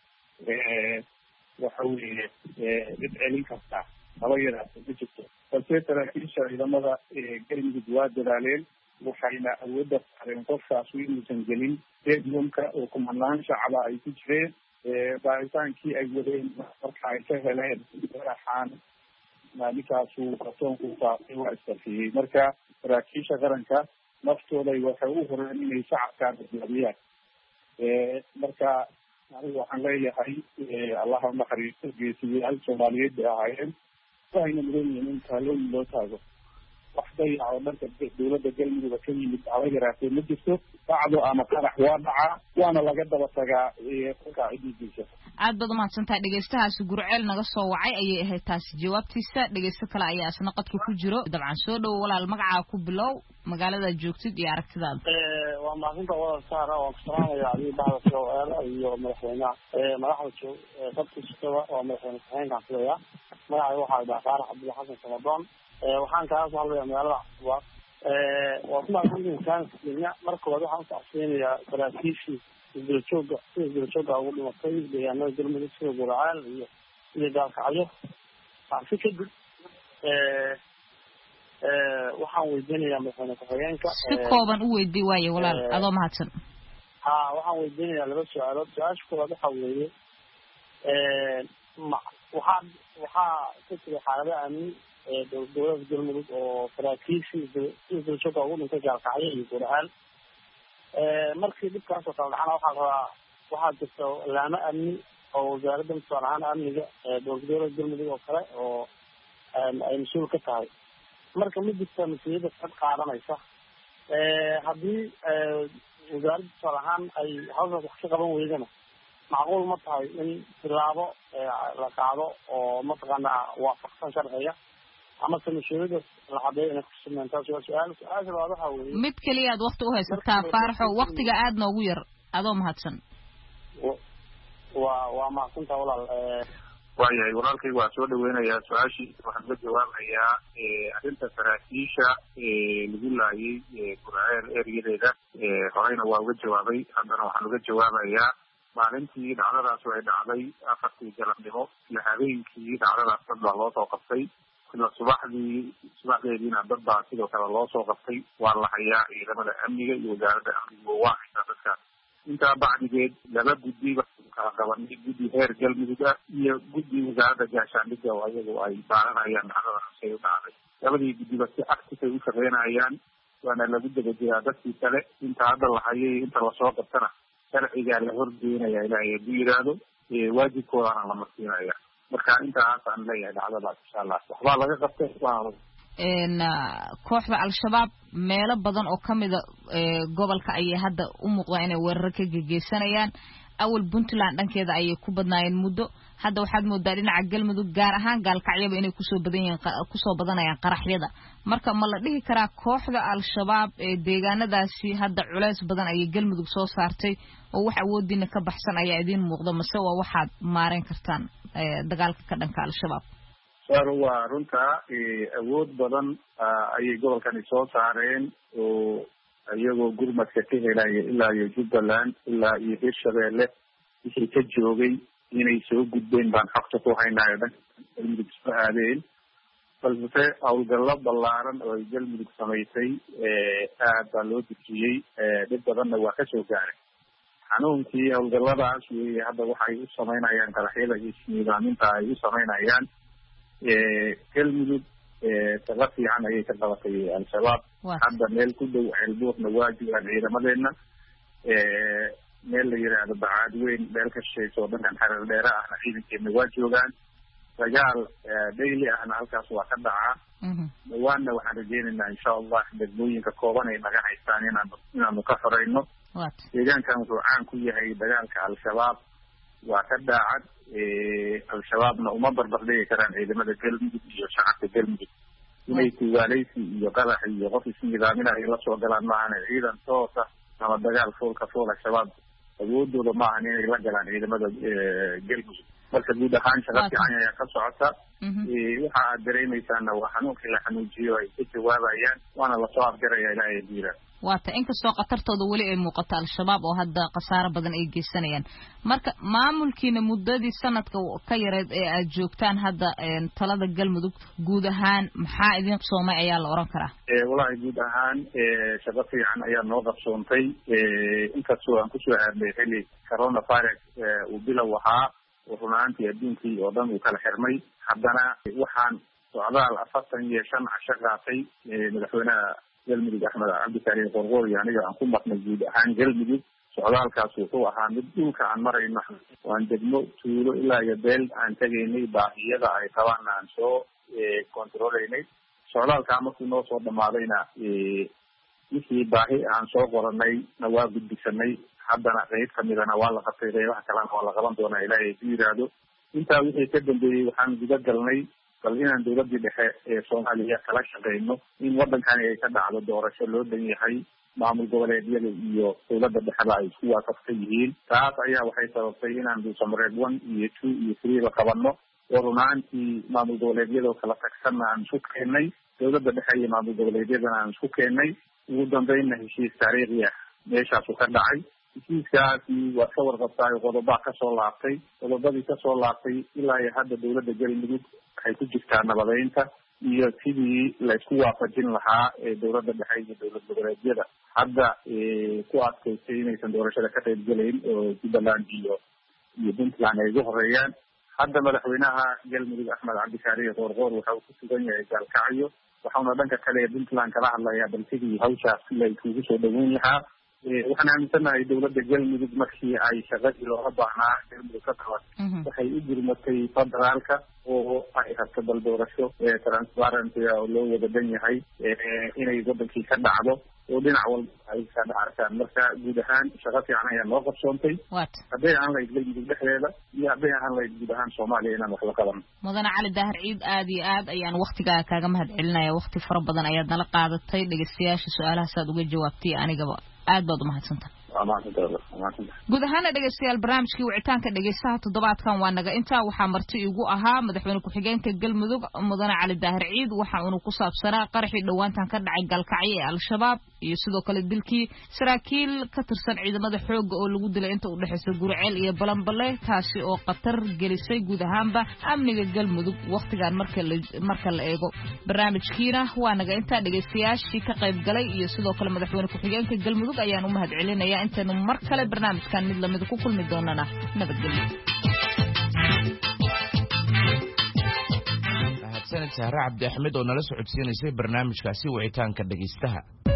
[SPEAKER 4] waxa weeye cid celin kartaa haba yaraata ma jirto balse saraakiisha ciidamada galmudug waa dadaaleen waxayna awoodda saareen qofkaasu inuusan gelin stadiumka oo kumanaan shacaba ay ku jireen baaritaankii ay wadeen marka ay ka heleen madaxaan maalikaasu qarsoonku faafay waa istarfiyey marka saraakiisha qaranka naftooday waxay u horeen inay shacabkaa badbaadiyaan marka anigu waxaan leeyahay allaha unaxariisto geesiyaal soomaaliyeed bay ahaayeen waxayna mudan yihiin in taalooyin loo taago wax dayac oo dhanka dawladda galmudug ka yimid haba yaraatee ma jirto dhacdo ama qarax waa dhacaa waana laga daba tagaa kolkaa cididiisa
[SPEAKER 1] aad baad umahadsantahay dhegeystahaasi gurceel naga soo wacay ayay ahayd taasi jawaabtiisa dhegeysto kale ayaa isna qadka ku jiro dabcan soo dhowo walaal magacaa ku bilow magaaladaad joogtid iyo aragtidaada
[SPEAKER 7] waa mahadsanta walaal saara waan ku salaamaya adiga bahda sooceela iyo madaxweynaha madaxda joog dadkiisaba waa madaxweyne ku-xigeenkaan filaya magacayga waxaa dhaha faarax cabdilla xasan samadoon waxaan kaga soo hadlaya magaalada cusbaad waa ku mahadsantihin kaanskenya marka hore waxaan usacsiinayaa saraakiishii isdulajooga sida isdulajooga ugu dhimatay deegaanada galmudug sida guraceel iyo iyo gaalkacyo si kadib waxaan weydiinayaa madaxweyne ku-xigeenka
[SPEAKER 1] si kooban u weydii waaye walaal adoo mahadsan
[SPEAKER 7] ha waxaan weydiinayaa laba su-aalood su-aasha koowaad waxa weeye ma waxaa waxaa ka jira xaalado aamin dowlada galmudug oo saraakiishii si isdulajooga ugu dhintay gaalkacyo iyo guraceel markii dhibkaasoo kala dhacana waxaa rabaa waxaa jirta laamo amni oo wasaaradda tusaale ahaan amniga dowlad goboleedka galmudug oo kale oo ay mas-uul ka tahay marka ma jirta mas-uuliyadda cid qaadanaysa haddii wasaaradda tusaale ahaan ay hawshaas wax ka qaban weydana macquul ma tahay in tilaabo la qaado oo mataqaanaa waafaqsan sharciga amase mas-uuliyaddaas la cadeeyo inay kusugnaan taas waa su-aal su-aasha labaad waxaa weeye
[SPEAKER 1] mid keliya aad wakti uhaysataa faaraxo waktiga aad noogu yar adoo mahadsan
[SPEAKER 7] waa waa mahadsantaa walaal
[SPEAKER 4] waayahay walaalkayga waa soo dhaweynayaa su-aashii waxaan uga jawaabayaa arrinta saraakiisha lagu laayay gurceel eryadeeda horeyna waa uga jawaabay haddana waxaan uga jawaabayaa maalintii dhacdadaas way dhacday afartii galabnimo iyo habeenkii dhacdadaas dad baa loo soo qabtay sida subaxdii subaxdeediina dad baa sidoo kale loo soo qabtay waa la hayaa ciidamada amniga iyo wasaaradda amniga waa haysaa dadkaas intaa bacdigeed laba guddi baa kala qabanay guddi heer galmudug ah iyo guddi wasaaradda gaashaandhigga oo ayagu ay baaranayaan dhacdadaas ay u dhacday labadii guddiba si active ay u shaqeynayaan waana lagu daba jiraa dadkii kale inta hadda la hayay inta lasoo qabtana sharcigaa la horgeynaya ilaahay hadduu yidhaahdo waajibkoodana la marsiinaya marka intaas aan leeyahay dhacdadaas insha allah waxbaa laga qabtay
[SPEAKER 1] kooxda al-shabaab meelo badan oo kamida gobolka ayay hadda u muuqdaan inay weeraro ka gegeysanayaan awal puntland dhankeeda ayay ku badnaayeen muddo hadda waxaad moodaa dhinaca galmudug gaar ahaan gaalkacyaba inay kusoo badan yihiin kusoo badanayaan qaraxyada marka ma la dhihi karaa kooxda al-shabaab ee deegaanadaasi hadda culays badan ayay galmudug soo saartay oo wax awoodiina ka baxsan ayaa idiin muuqda mase waa waxaad maareyn kartaan dagaalka ka dhanka al-shabaab
[SPEAKER 4] sar waa runta awood badan ayay gobolkani soo saareen oo iyagoo gurmadka ka helaya ilaa iyo jubbaland ilaa iyo hirshabeelle wixii ka joogay inay soo gudbeen baan xogta ku haynayo dhanka galmudug soo aadeen balse howlgallo ballaaran oo ay galmudug samaysay aad baa loo dejiyey dhib badanna waa kasoo gaaray xanuunkii howlgalladaas wey hadda waxay u samaynayaan qaraxyada iyo isnidaaminta ay u samaynayaan galmudug shaqo fiican ayay ka qabatay al-shabaab hadda meel ku dhow ceelbuurna waa joogaan ciidamadeena meel la yidhaahdo bacaad weyn meel ka shishaysa oo dhankan xareer dheere ahna ciidankeena waa joogaan dagaal daily ahna halkaas waa ka dhacaa dhawaanna waxaan rajeynaynaa insha allah degmooyinka kooban ay naga haystaan inaan inaanu ka xoreyno deegaankan wuxuu caan ku yahay dagaalka al-shabaab waa ka daacad al-shabaabna uma barbardhigi karaan ciidamada galmudug iyo shacabka galmudug inay tuwaaleysi iyo qadax iyo qof isnidaaminayo la soo galaan maahan ciidan toosa ama dagaal foolka fool al-shabaab awoodooda maahan inay la galaan ciidamada galmudug marka guud ahaan shaqa fiican ayaa ka socota waxa aad dareemaysaana waa xanuunkii la xanuujiyo ay ka jawaabayaan waana lasoo afgaraya ilaahay diira
[SPEAKER 1] waata inkastoo khatartooda weli ay muuqato al-shabaab oo hadda khasaaro badan ay geysanayaan marka maamulkiina muddadii sanadka ka yareed ee aad joogtaan hadda talada galmudug guud ahaan maxaa idin qabsoomay ayaa la oran karaa
[SPEAKER 4] walahi guud ahaan shaqo fiican ayaa noo qabsoontay inkastoo aan kusoo aadnay xilli coronavirus uu bilow ahaa oo run ahaantii adduunkii oo dhan uu kala xirmay haddana waxaan socdaal afartan iyo shan casho qaatay madaxweynaha galmudug axmed cabdikarim qorqor iyo aniga aan ku marnay guud ahaan galmudug socdaalkaas wuxuu ahaa mid dhulka aan marayno waan degmo tuulo ilaa iyo beel aan tegaynay baahiyada ay qabaan aan soo controleynay socdaalkaa markuu noo soo dhamaadayna wixii baahi aan soo qoranay na waa gudbisanay haddana qeyb kamidana waa la qabtay qeybaha kalena waa la qaban doonaa ilaahay ku yidhaahdo intaa wixii ka dambeeyey waxaan guda galnay bal inaan dawladii dhexe ee soomaaliya kala shaqeyno in wadankani ay ka dhacdo doorasho loo dhan yahay maamul goboleedyada iyo dawladda dhexda ay isku waafaqsan yihiin taas ayaa waxay sababtay inaan dhuusamareeb one iyo two iyo three la qabano oo runaantii maamul goboleedyadoo kala tagsanna aan isku keennay dawladda dhexe iyo maamul goboleedyadana aan isku keennay ugu dambeynna heshiis taariikhi ah meeshaasu ka dhacay heshiiskaasi waad ka warqabtaay qodobaa kasoo laabtay qodobadii kasoo laabtay ilaa iyo hadda dawladda galmudug waxay ku jirtaa nabadeynta iyo sidii la isku waafajin lahaa ee dawladda dhexe iyo dawlad goboleedyada hadda ku adkaysay inaysan doorashada ka qayb gelayn oo jubbaland iyo iyo puntland ay ugu horeeyaan hadda madaxweynaha galmudug axmed cabdikarim qorqor waxa uu ku sugan yahay gaalkacyo waxauna dhanka kale ee puntland kala hadlayaa bal sidii hawshaas la isugu soo dhaweyn lahaa waxaan aaminsanahay dawladda galmudug markii ay shaqadii looga baahnaa galmudug ka qaban waxay u gurmatay federaalka oo ay rabto bal doorasho transparency oo loo wada dhan yahay inay wadankii ka dhacdo oo dhinac walba ay ka dhacartaan marka guud ahaan shaqo fiican ayaa noo qabsoontay hadday ahaan lahayd galmudug dhexdeeda iyo hadday ahaan lahayd guud ahaan soomaaliya inaan wax la qaban
[SPEAKER 1] mudane cali daahir ciid aad iyo aad ayaan waktigaa kaaga mahad celinaya wakti fara badan ayaad nala qaadatay dhegeystayaasha su-aalahaas aad uga jawaabtay anigaba aad baad umahadsantaha guud ahaana dhegeystayaal barnaamijkii wicitaanka dhegeystaha toddobaadkan waa naga intaa waxaa marti igu ahaa madaxweyne ku-xigeenka galmudug mudane cali daahir ciid waxa uuna ku saabsanaa qaraxii dhowaantan ka dhacay gaalkacyo ee al-shabaab iyo sidoo kale dilkii saraakiil ka tirsan ciidamada xoogga oo lagu dilay inta u dhaxaysa Gurceel iyo Balanbale taasi oo qatar gelisay guud ahaanba amniga galmudug waqtigan marka la marka la eego barnaamijkiina waa naga inta dhageystayaashii ka qayb galay iyo sidoo kale madaxweyne ku-xigeenka galmudug ayaan u mahadcelinayaa intaanu mar kale barnaamijkan mid lamid ku kulmi doonana nabadgelyo
[SPEAKER 2] sanad Sahra Cabdi Axmed oo nala socodsiinaysay barnaamijkaasi wicitaanka dhageystaha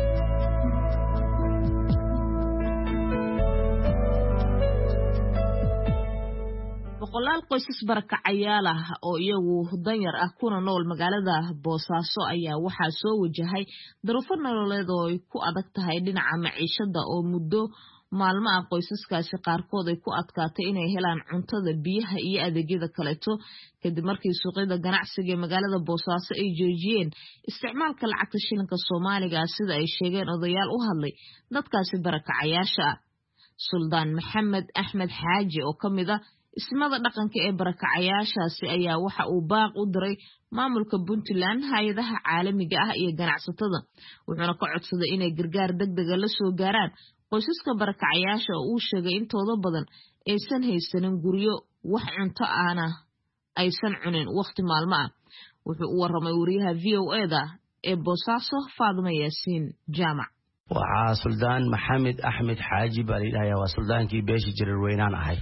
[SPEAKER 1] boqolaal qoysas barakacayaal ah oo iyagu danyar ah kuna nool magaalada Boosaaso ayaa waxaa soo wajahay daruufo nololeed oo ay ku adag tahay dhinaca maciishada oo muddo maalmo ah qoysaskaasi qaarkood ay ku adkaatay inay helaan cuntada biyaha iyo adeegyada kaleeto kadib markii suuqyada ganacsiga ee magaalada Boosaaso ay joojiyeen isticmaalka lacagta shilinka Soomaaliga sida ay sheegeen odayaal u hadlay dadkaasi barakacayaasha Suldaan Maxamed Axmed Xaaji oo kamid ah ismada dhaqanka ee barakacayaashaasi ayaa waxa uu baaq u diray maamulka Puntland hay'adaha caalamiga ah iyo ganacsatada wuxuuna ka codsaday inay gargaar degdeg ah la soo gaaraan qoysaska barakacayaasha oo uu sheegay intooda badan aysan haysanin guryo wax cunto aana aysan cunin waqti maalmo ah wuxuu u waramay wariyaha V O A da ee Boosaaso Faadimo Yaasiin Jaamac
[SPEAKER 10] waa Suldaan Maxamed Axmed Xaaji bari ilaahay waa suldaankii beeshi jiray weynaan ahay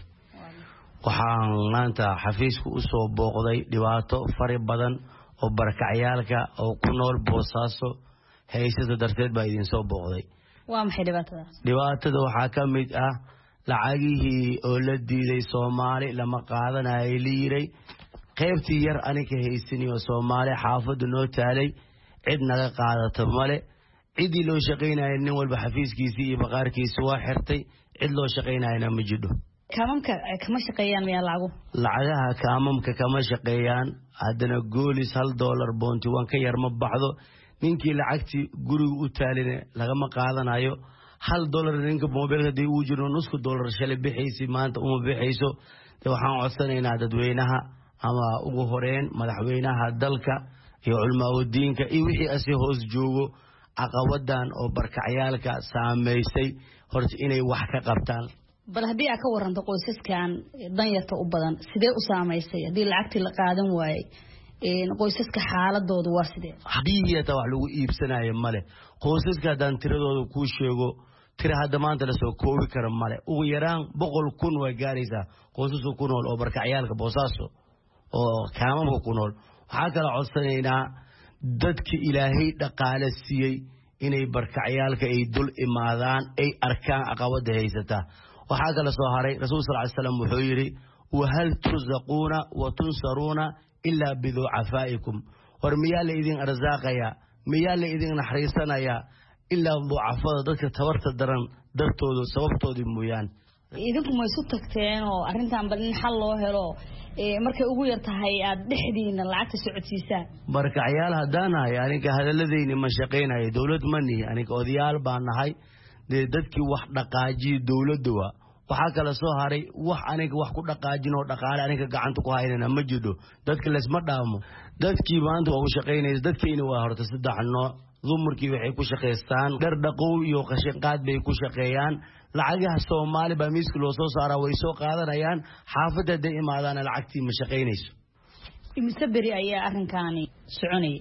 [SPEAKER 10] waxaan maanta xafiisku u soo booqday dhibaato fari badan oo barakacayaalka oo ku nool Boosaaso haysata darteed baa idin soo booqday
[SPEAKER 11] waa maxay dhibaatada
[SPEAKER 10] dhibaatada waxa ka mid ah lacagihii oo la diiday Soomaali lama qaadanayo liiray qaybtii yar aniga haysaniyo Soomaali xaafadu noo taalay cid naga qaadato male cidii loo shaqeynaayo nin walba xafiiskiisii iyo baqaarkiisa waa xirtay cid loo shaqeynayna ma jidho
[SPEAKER 11] kaamamka kama shaqeeyaan miyaa lacago
[SPEAKER 10] lacagaha kaamamka kama shaqeeyaan haddana goolis hal dollar boonti waan ka yar ma baxdo ninkii lacagtii guriga u taaline lagama qaadanayo hal dollar ninka mobilka hadii uu jiro nusku dollar shalay bixaysi maanta uma bixayso de waxaan codsanaynaa dadweynaha ama ugu horeen madaxweynaha dalka iyo culmaawdiinka iyo wixii asi hoos joogo caqabadan oo barkacayaalka saameysay horta inay wax ka qabtaan
[SPEAKER 11] bal hadii aad ka waranto qoysaskan danyarta u badan sidee u saameysay hadii lacagtii la qaadan waayay een qoysaska xaaladoodu waa sidee
[SPEAKER 10] hadii ta wax lagu iibsanayo male qoysaska dan tiradooda ku sheego tira hadda maanta la soo koobi karo male ugu yaraan boqol kun way gaaraysaa qoysasku ku nool oo barkacayaalka Boosaaso oo kaamamka ku nool waxa kala codsanaynaa dadka Ilaahay dhaqaale siiyay inay barkacayaalka ay dul imaadaan ay arkaan aqawada haysata waxa kala soo haray rasuulka sallallahu alayhi wasallam wuxuu yiri wa hal tuzaquna wa tunsaruna illa bidu'afaikum war miyaa la idin arsaaqaya miyaa la idin naxariisanaya illa du'afada dadka tabarta daran dartooda sababtooda mooyaan
[SPEAKER 11] idinku ma isu tagteen oo arintan bal in xal loo helo ee markay ugu yar tahay aad dhixdiina lacagta socodsiisaan
[SPEAKER 10] barkacayaal hadanahay aniga hadaladeyni ma shaqeynay dawlad mani aniga odayaal baan nahay dadkii wax dhaqaaji dawladda waxa kala soo haray wax aniga wax ku dhaqaajin oo dhaqaale aniga gacanta ku haynana ma jido dadka leesma dhaamo dadkii maanta oo shaqeynay dadkiina waa horta saddex nooc dumarkii waxay ku shaqeystaan dhar dhaqow iyo qashin qaad bay ku shaqeeyaan lacagaha Soomaali ba miiska loo soo saaraa way soo qaadanayaan xaafadda ay imaadaan lacagtii ma shaqeynayso
[SPEAKER 11] imise bari ayaa arrinkaani soconay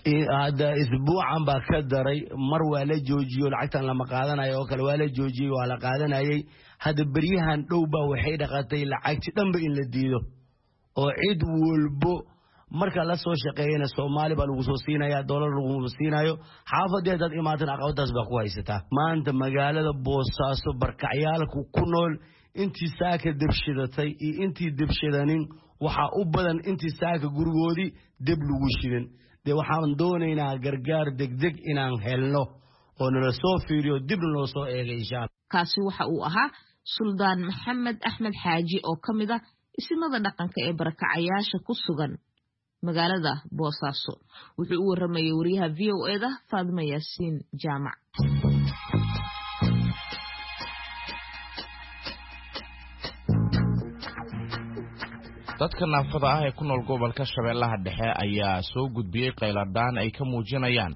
[SPEAKER 10] hada isbuucan ba ka daray mar waa la joojiyo lacagtan lama qaadanayo oo kale waa la joojiyay waa la qaadanayay hada bariyahan dhowba waxay dhaqatay lacagti dhanba in la diido oo cid walbo marka la soo shaqeeyana Soomaali baa lagu soo siinaya dollar lagu siinayo xaafadda dad imaatan aqoontaas baa ku haysata maanta magaalada Boosaaso barkacyaalku ku nool intii saaka dibshidatay iyo intii dibshidanin waxa u badan intii saaka gurigoodii dib lagu shidan de waxaan doonaynaa gargaar degdeg inaan helno oo nala soo fiiriyo dib loo soo eego insha Allah
[SPEAKER 1] kaasi waxa uu ahaa Suldaan Maxamed Axmed Xaaji oo kamid ah ismada dhaqanka ee barakacayaasha ku sugan magaalada Boosaaso wuxuu u waramayay wariyaha V O A da Faadimo Yaasiin Jaamac
[SPEAKER 2] dadka naafada ah ee ku nool gobolka Shabeellaha Dhexe ayaa soo gudbiyay qayladaan ay ka muujinayaan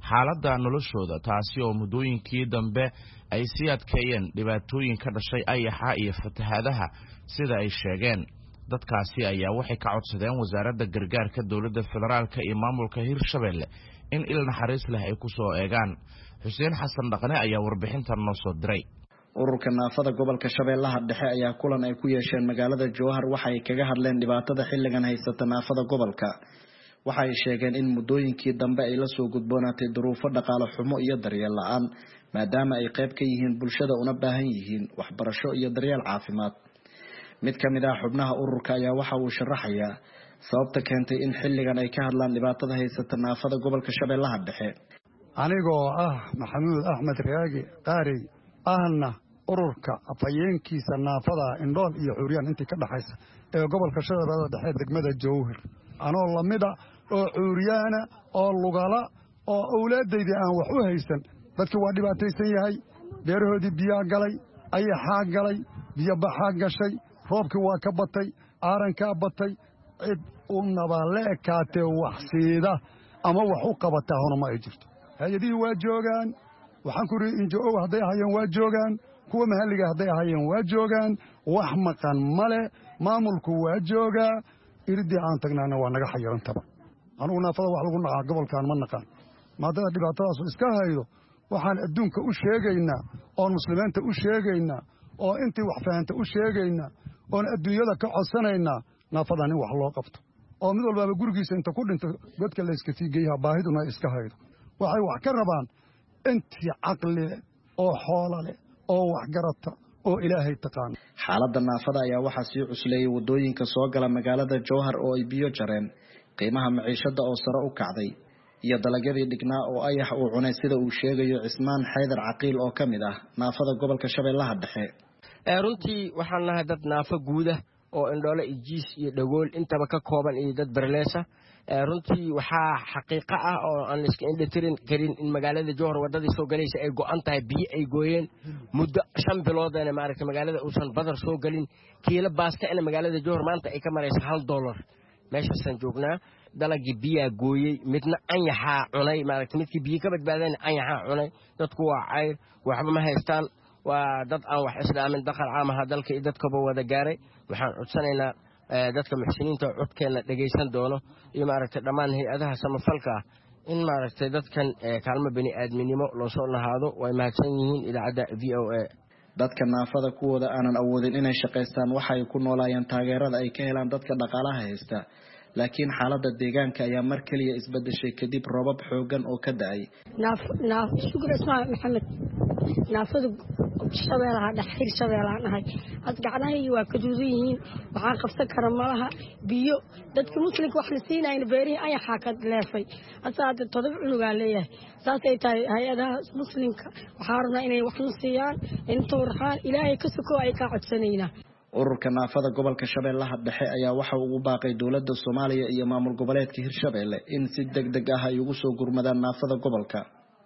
[SPEAKER 2] xaaladda noloshooda taasi oo muddooyinkii dambe ay sii adkeeyeen dhibaatooyin ka dhashay ayaxa iyo fatahaadaha sida ay sheegeen. dadkaasi ayaa waxay ka codsadeen wasaaradda gargaarka dowladda federaalka iyo maamulka Hirshabelle in il naxariis leh ay ku soo eegaan. Xuseen Xasan Dhaqane ayaa warbixintan noo soo diray.
[SPEAKER 12] ururka naafada gobolka Shabeellaha Dhexe ayaa kulan ay ku yeesheen magaalada Jowhar waxa ay kaga hadleen dhibaatada xilligan haysata naafada gobolka. waxa ay sheegeen in muddooyinkii dambe ay la soo gudboonaatay duruufo dhaqaale xumo iyo daryeel la'aan maadaama ay qayb ka yihiin bulshada una baahan yihiin waxbarasho iyo daryeel caafimaad. mid ka mid ah xubnaha ururka ayaa waxa uu sharaxayaa sababta keentay in xilligan ay ka hadlaan dhibaatada haysata naafada gobolka Shabeellaha Dhexe.
[SPEAKER 13] anigoo ah Maxamuud Axmed Raagi Qaari ahna ururka afayeenkiisa naafada indhool iyo xuriyaan intii ka dhaxaysa ee gobolka Shabeellaha Dhexe degmada Jowhar anoo lamida oo xuriyana oo lugala oo awlaadayda aan wax u haysan dadku waa dhibaataysan yahay beerahoodii biyo galay ayaxa galay biyo baxa gashay roobkii waa ka batay aaranka batay cid u nabaleekaatay wax siida ama wax u qabata horma ay jirto hay'adii waa joogan waxaan ku ri injo haday hayeen waa joogan kuwa mahaliga haday hayeen waa joogan wax maqan male maamulku waa jooga iridii aan tagnaana waa naga xayirantaba anigu naafada wax lagu naqaa gobolkan ma naqaan maadada dhibaatadaas iska haydo waxaan adduunka u sheegaynaa oo muslimiinta u sheegaynaa oo intii wax fahanta u sheegaynaa oo adduunyada ka codsanaynaa naafadan in wax loo qabto oo mid walba gurigiisa inta ku dhinto dadka la iska tiigeeyaa baahiduna iska haydo waxay wax ka rabaan intii caqli oo xoolo leh oo wax garata oo ilaahay taqaan.
[SPEAKER 12] xaaladda naafada ayaa waxa sii cusleeyay wadooyinka soo gala magaalada Jowhar oo ay biyo jareen qiimaha maciishada oo sare u kacday iyo dalagyadii dhignaa oo ayax uu cunay sida uu sheegayo Cismaan Xaydar Caqiil oo kamid ah naafada gobolka Shabeellaha Dhexe.
[SPEAKER 14] runtii waxaan nahay dad naafo guuda oo indhoole iyo jiis iyo dhagool intaba ka kooban iyo dad barleesa runtii waxaa xaqiiqo ah oo aan iska indhatirin karin in magaalada Jowhar wadadii soo galaysa ay go'an tahay biyo ay gooyeen muddo shan biloodana maaragtay magaalada uusan badar soo galin kiilo baasta in magaalada Jowhar maanta ay ka marayso hal dollar meeshaasaan joognaa dalagii biyaa gooyey midna anyaxaa cunay maaragtay midkii biyo ka badbaadeen anyaxaa cunay dadku waa cayr waxba ma haystaan waa dad aan wax islaamin dakhal caamaha dalka iyo dadkaba wada gaaray waxaan codsanaynaa dadka muxsiniinta codkeena dhageysan doono iyo maaragtay dhammaan hay'adaha samafalka ah in maaragtay dadkan kaalmo bani aadminimo loo soo nahaado way mahadsan yihiin idaacadda V O A.
[SPEAKER 12] dadka naafada kuwooda aanan awoodin inay shaqaystaan waxa ay ku noolaayeen taageerada ay ka helaan dadka dhaqaalaha haysta laakiin xaaladda deegaanka ayaa mar kaliya isbedeshay kadib roobab xoogan oo ka da'ay.
[SPEAKER 15] naaf naaf shukr Ismail Maxamed naafada Shabeellaha Dhexe Hirshabelle nahay ad gacnahay waa ka duudan yihiin waxaan qabsan kara malaha biyo dadka muslimka wax la siinayna beerihi ayaxa ka leefay asaad todob cunuga leeyahay saasay tahay hay'adaha muslimka waxaa rabnaa inay wax u siiyaan intuu raxaan ilaahay ka soo ay ka codsanayna.
[SPEAKER 12] ururka naafada gobolka Shabeellaha Dhexe ayaa waxa uu u baaqay dawladda Soomaaliya iyo maamul goboleedka Hirshabelle in si degdeg ah ay ugu soo gurmadaan naafada gobolka.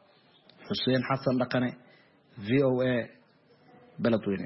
[SPEAKER 12] Xuseen Xasan Dhaqane V O A Beledweyne.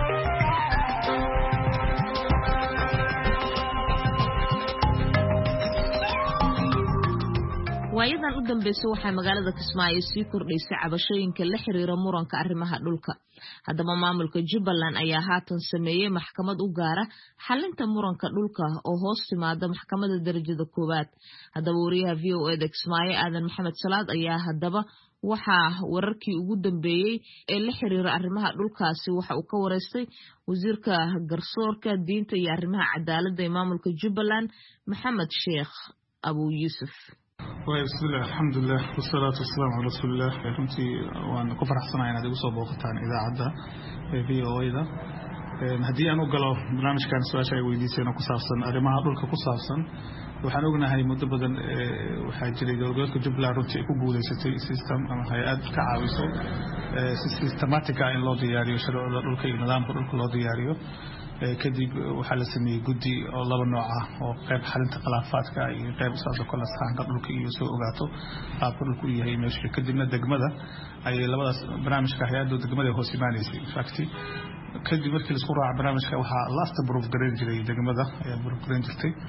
[SPEAKER 1] waayadan u dambeysay waxaa magaalada Kismaayo sii kordhaysay cabashooyinka la xiriira muranka arrimaha dhulka. haddaba maamulka Jubbaland ayaa haatan sameeyay maxkamad u gaara xalinta muranka dhulka oo hoos timaada maxkamadda darajada koowaad. haddaba wariyaha V O A da Kismaayo Aadan Maxamed Salaad ayaa haddaba waxaa wararkii ugu dambeeyay ee la xiriira arrimaha dhulkaasi waxa uu ka wareystay wasiirka garsoorka diinta iyo arrimaha cadaaladda ee maamulka Jubbaland Maxamed Sheekh Abu Yusuf.
[SPEAKER 16] بسم الله الحمد لله والصلاة والسلام على رسول الله runti waan ku faraxsanahay inaad igu soo booqataan idaacadda V O A da haddii aan u galo barnaamijkan su'aasha ay weydiiseen oo ku saabsan arrimaha dhulka ku saabsan waxaan ognahay muddo badan waxaa jiray dowladda Jubbaland runtii ku guuleysatay system ama hay'ad ka caawiso si systematic ah in loo diyaariyo sharciyada dhulka iyo nidaamka dhulka loo diyaariyo kadib waxaa la sameeyay guddi oo laba nooc ah oo qayb xalinta khilaafaadka iyo qayb saas oo kale sahanka dhulka iyo soo ogaato qaabka dhulku u yahay meesha kadibna degmada ay labadaas barnaamijka hay'adda degmada hoos imaanaysay facti kadib markii la isku raaco barnaamijka waxaa last proof gareyn jiray degmada ayaa proof gareyn jirtay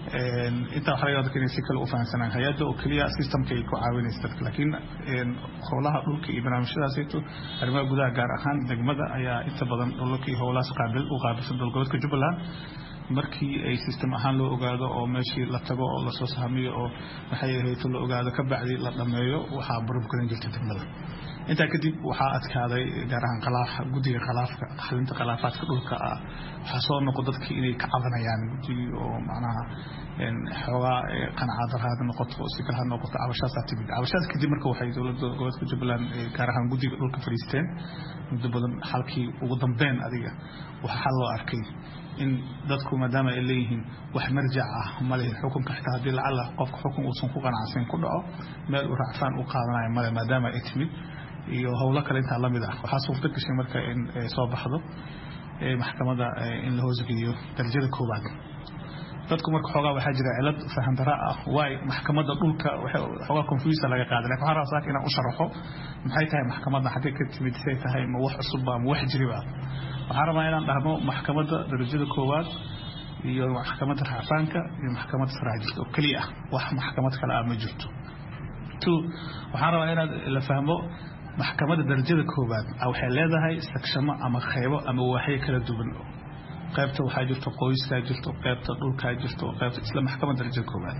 [SPEAKER 16] inta waxa laga yaabaa inay si kale u fahansanaan hay'adda oo kaliya systemka ay ku caawinayso dadka laakiin howlaha dhulka iyo barnaamijyadaas iyo arrimaha gudaha gaar ahaan degmada ayaa inta badan dhulka iyo howlahaas qaabil u qaabilsan dowladda Jubbaland markii ay system ahaan loo ogaado oo meeshii la tago oo la soo saamiyo oo waxay ahayd la ogaado ka bacdi la dhameeyo waxa burburin jirta degmada inta kadib waxa adkaaday gaar ahaan qalaaf gudiga qalaafka xalinta qalaafaadka dhulka ah waxa soo noqdo dadka inay ka cabanayaan gudi oo macnaha in xooga qanaacad raad noqoto si kala noqoto cabashaas timid cabashaas kadib marka waxay dowladda gobolka Jubbaland gaar ahaan gudiga dhulka fariisteen muddo badan halkii ugu dambeyn adiga waxa xal loo arkay in dadku maadaama ay leeyihiin wax marjac ah ma leh xukunka xitaa hadii la alla qofka xukun uu san ku qanacsan ku dhaco meel uu raacsan u qaadanayo ma leh maadaama ay timid iyo howlo kale inta la mid ah waxa suurta gashay marka in soo baxdo ee maxkamadda in la hoosgeeyo darajada koowaad dadku marka xoogaa waxa jira cilad faham dara ah way maxkamadda dhulka waxa xoogaa confusion laga qaaday laakiin waxa raasaka inaan u sharaxo maxay tahay maxkamadda xagee ka timid say tahay ma wax cusub ama wax jiriba waxaan rabaa inaan dhahno maxkamadda darajada koowaad iyo maxkamadda raafaanka iyo maxkamadda saraajista oo kaliya wax maxkamad kale ah ma jirto two waxaan rabaa inaan la fahmo maxkamadda darajada koowaad waxay leedahay sakshamo ama khaybo ama waxay kala duwan qaybta waxa jirto qoyska jirto qaybta dhulka jirto qaybta isla maxkamadda darajada koowaad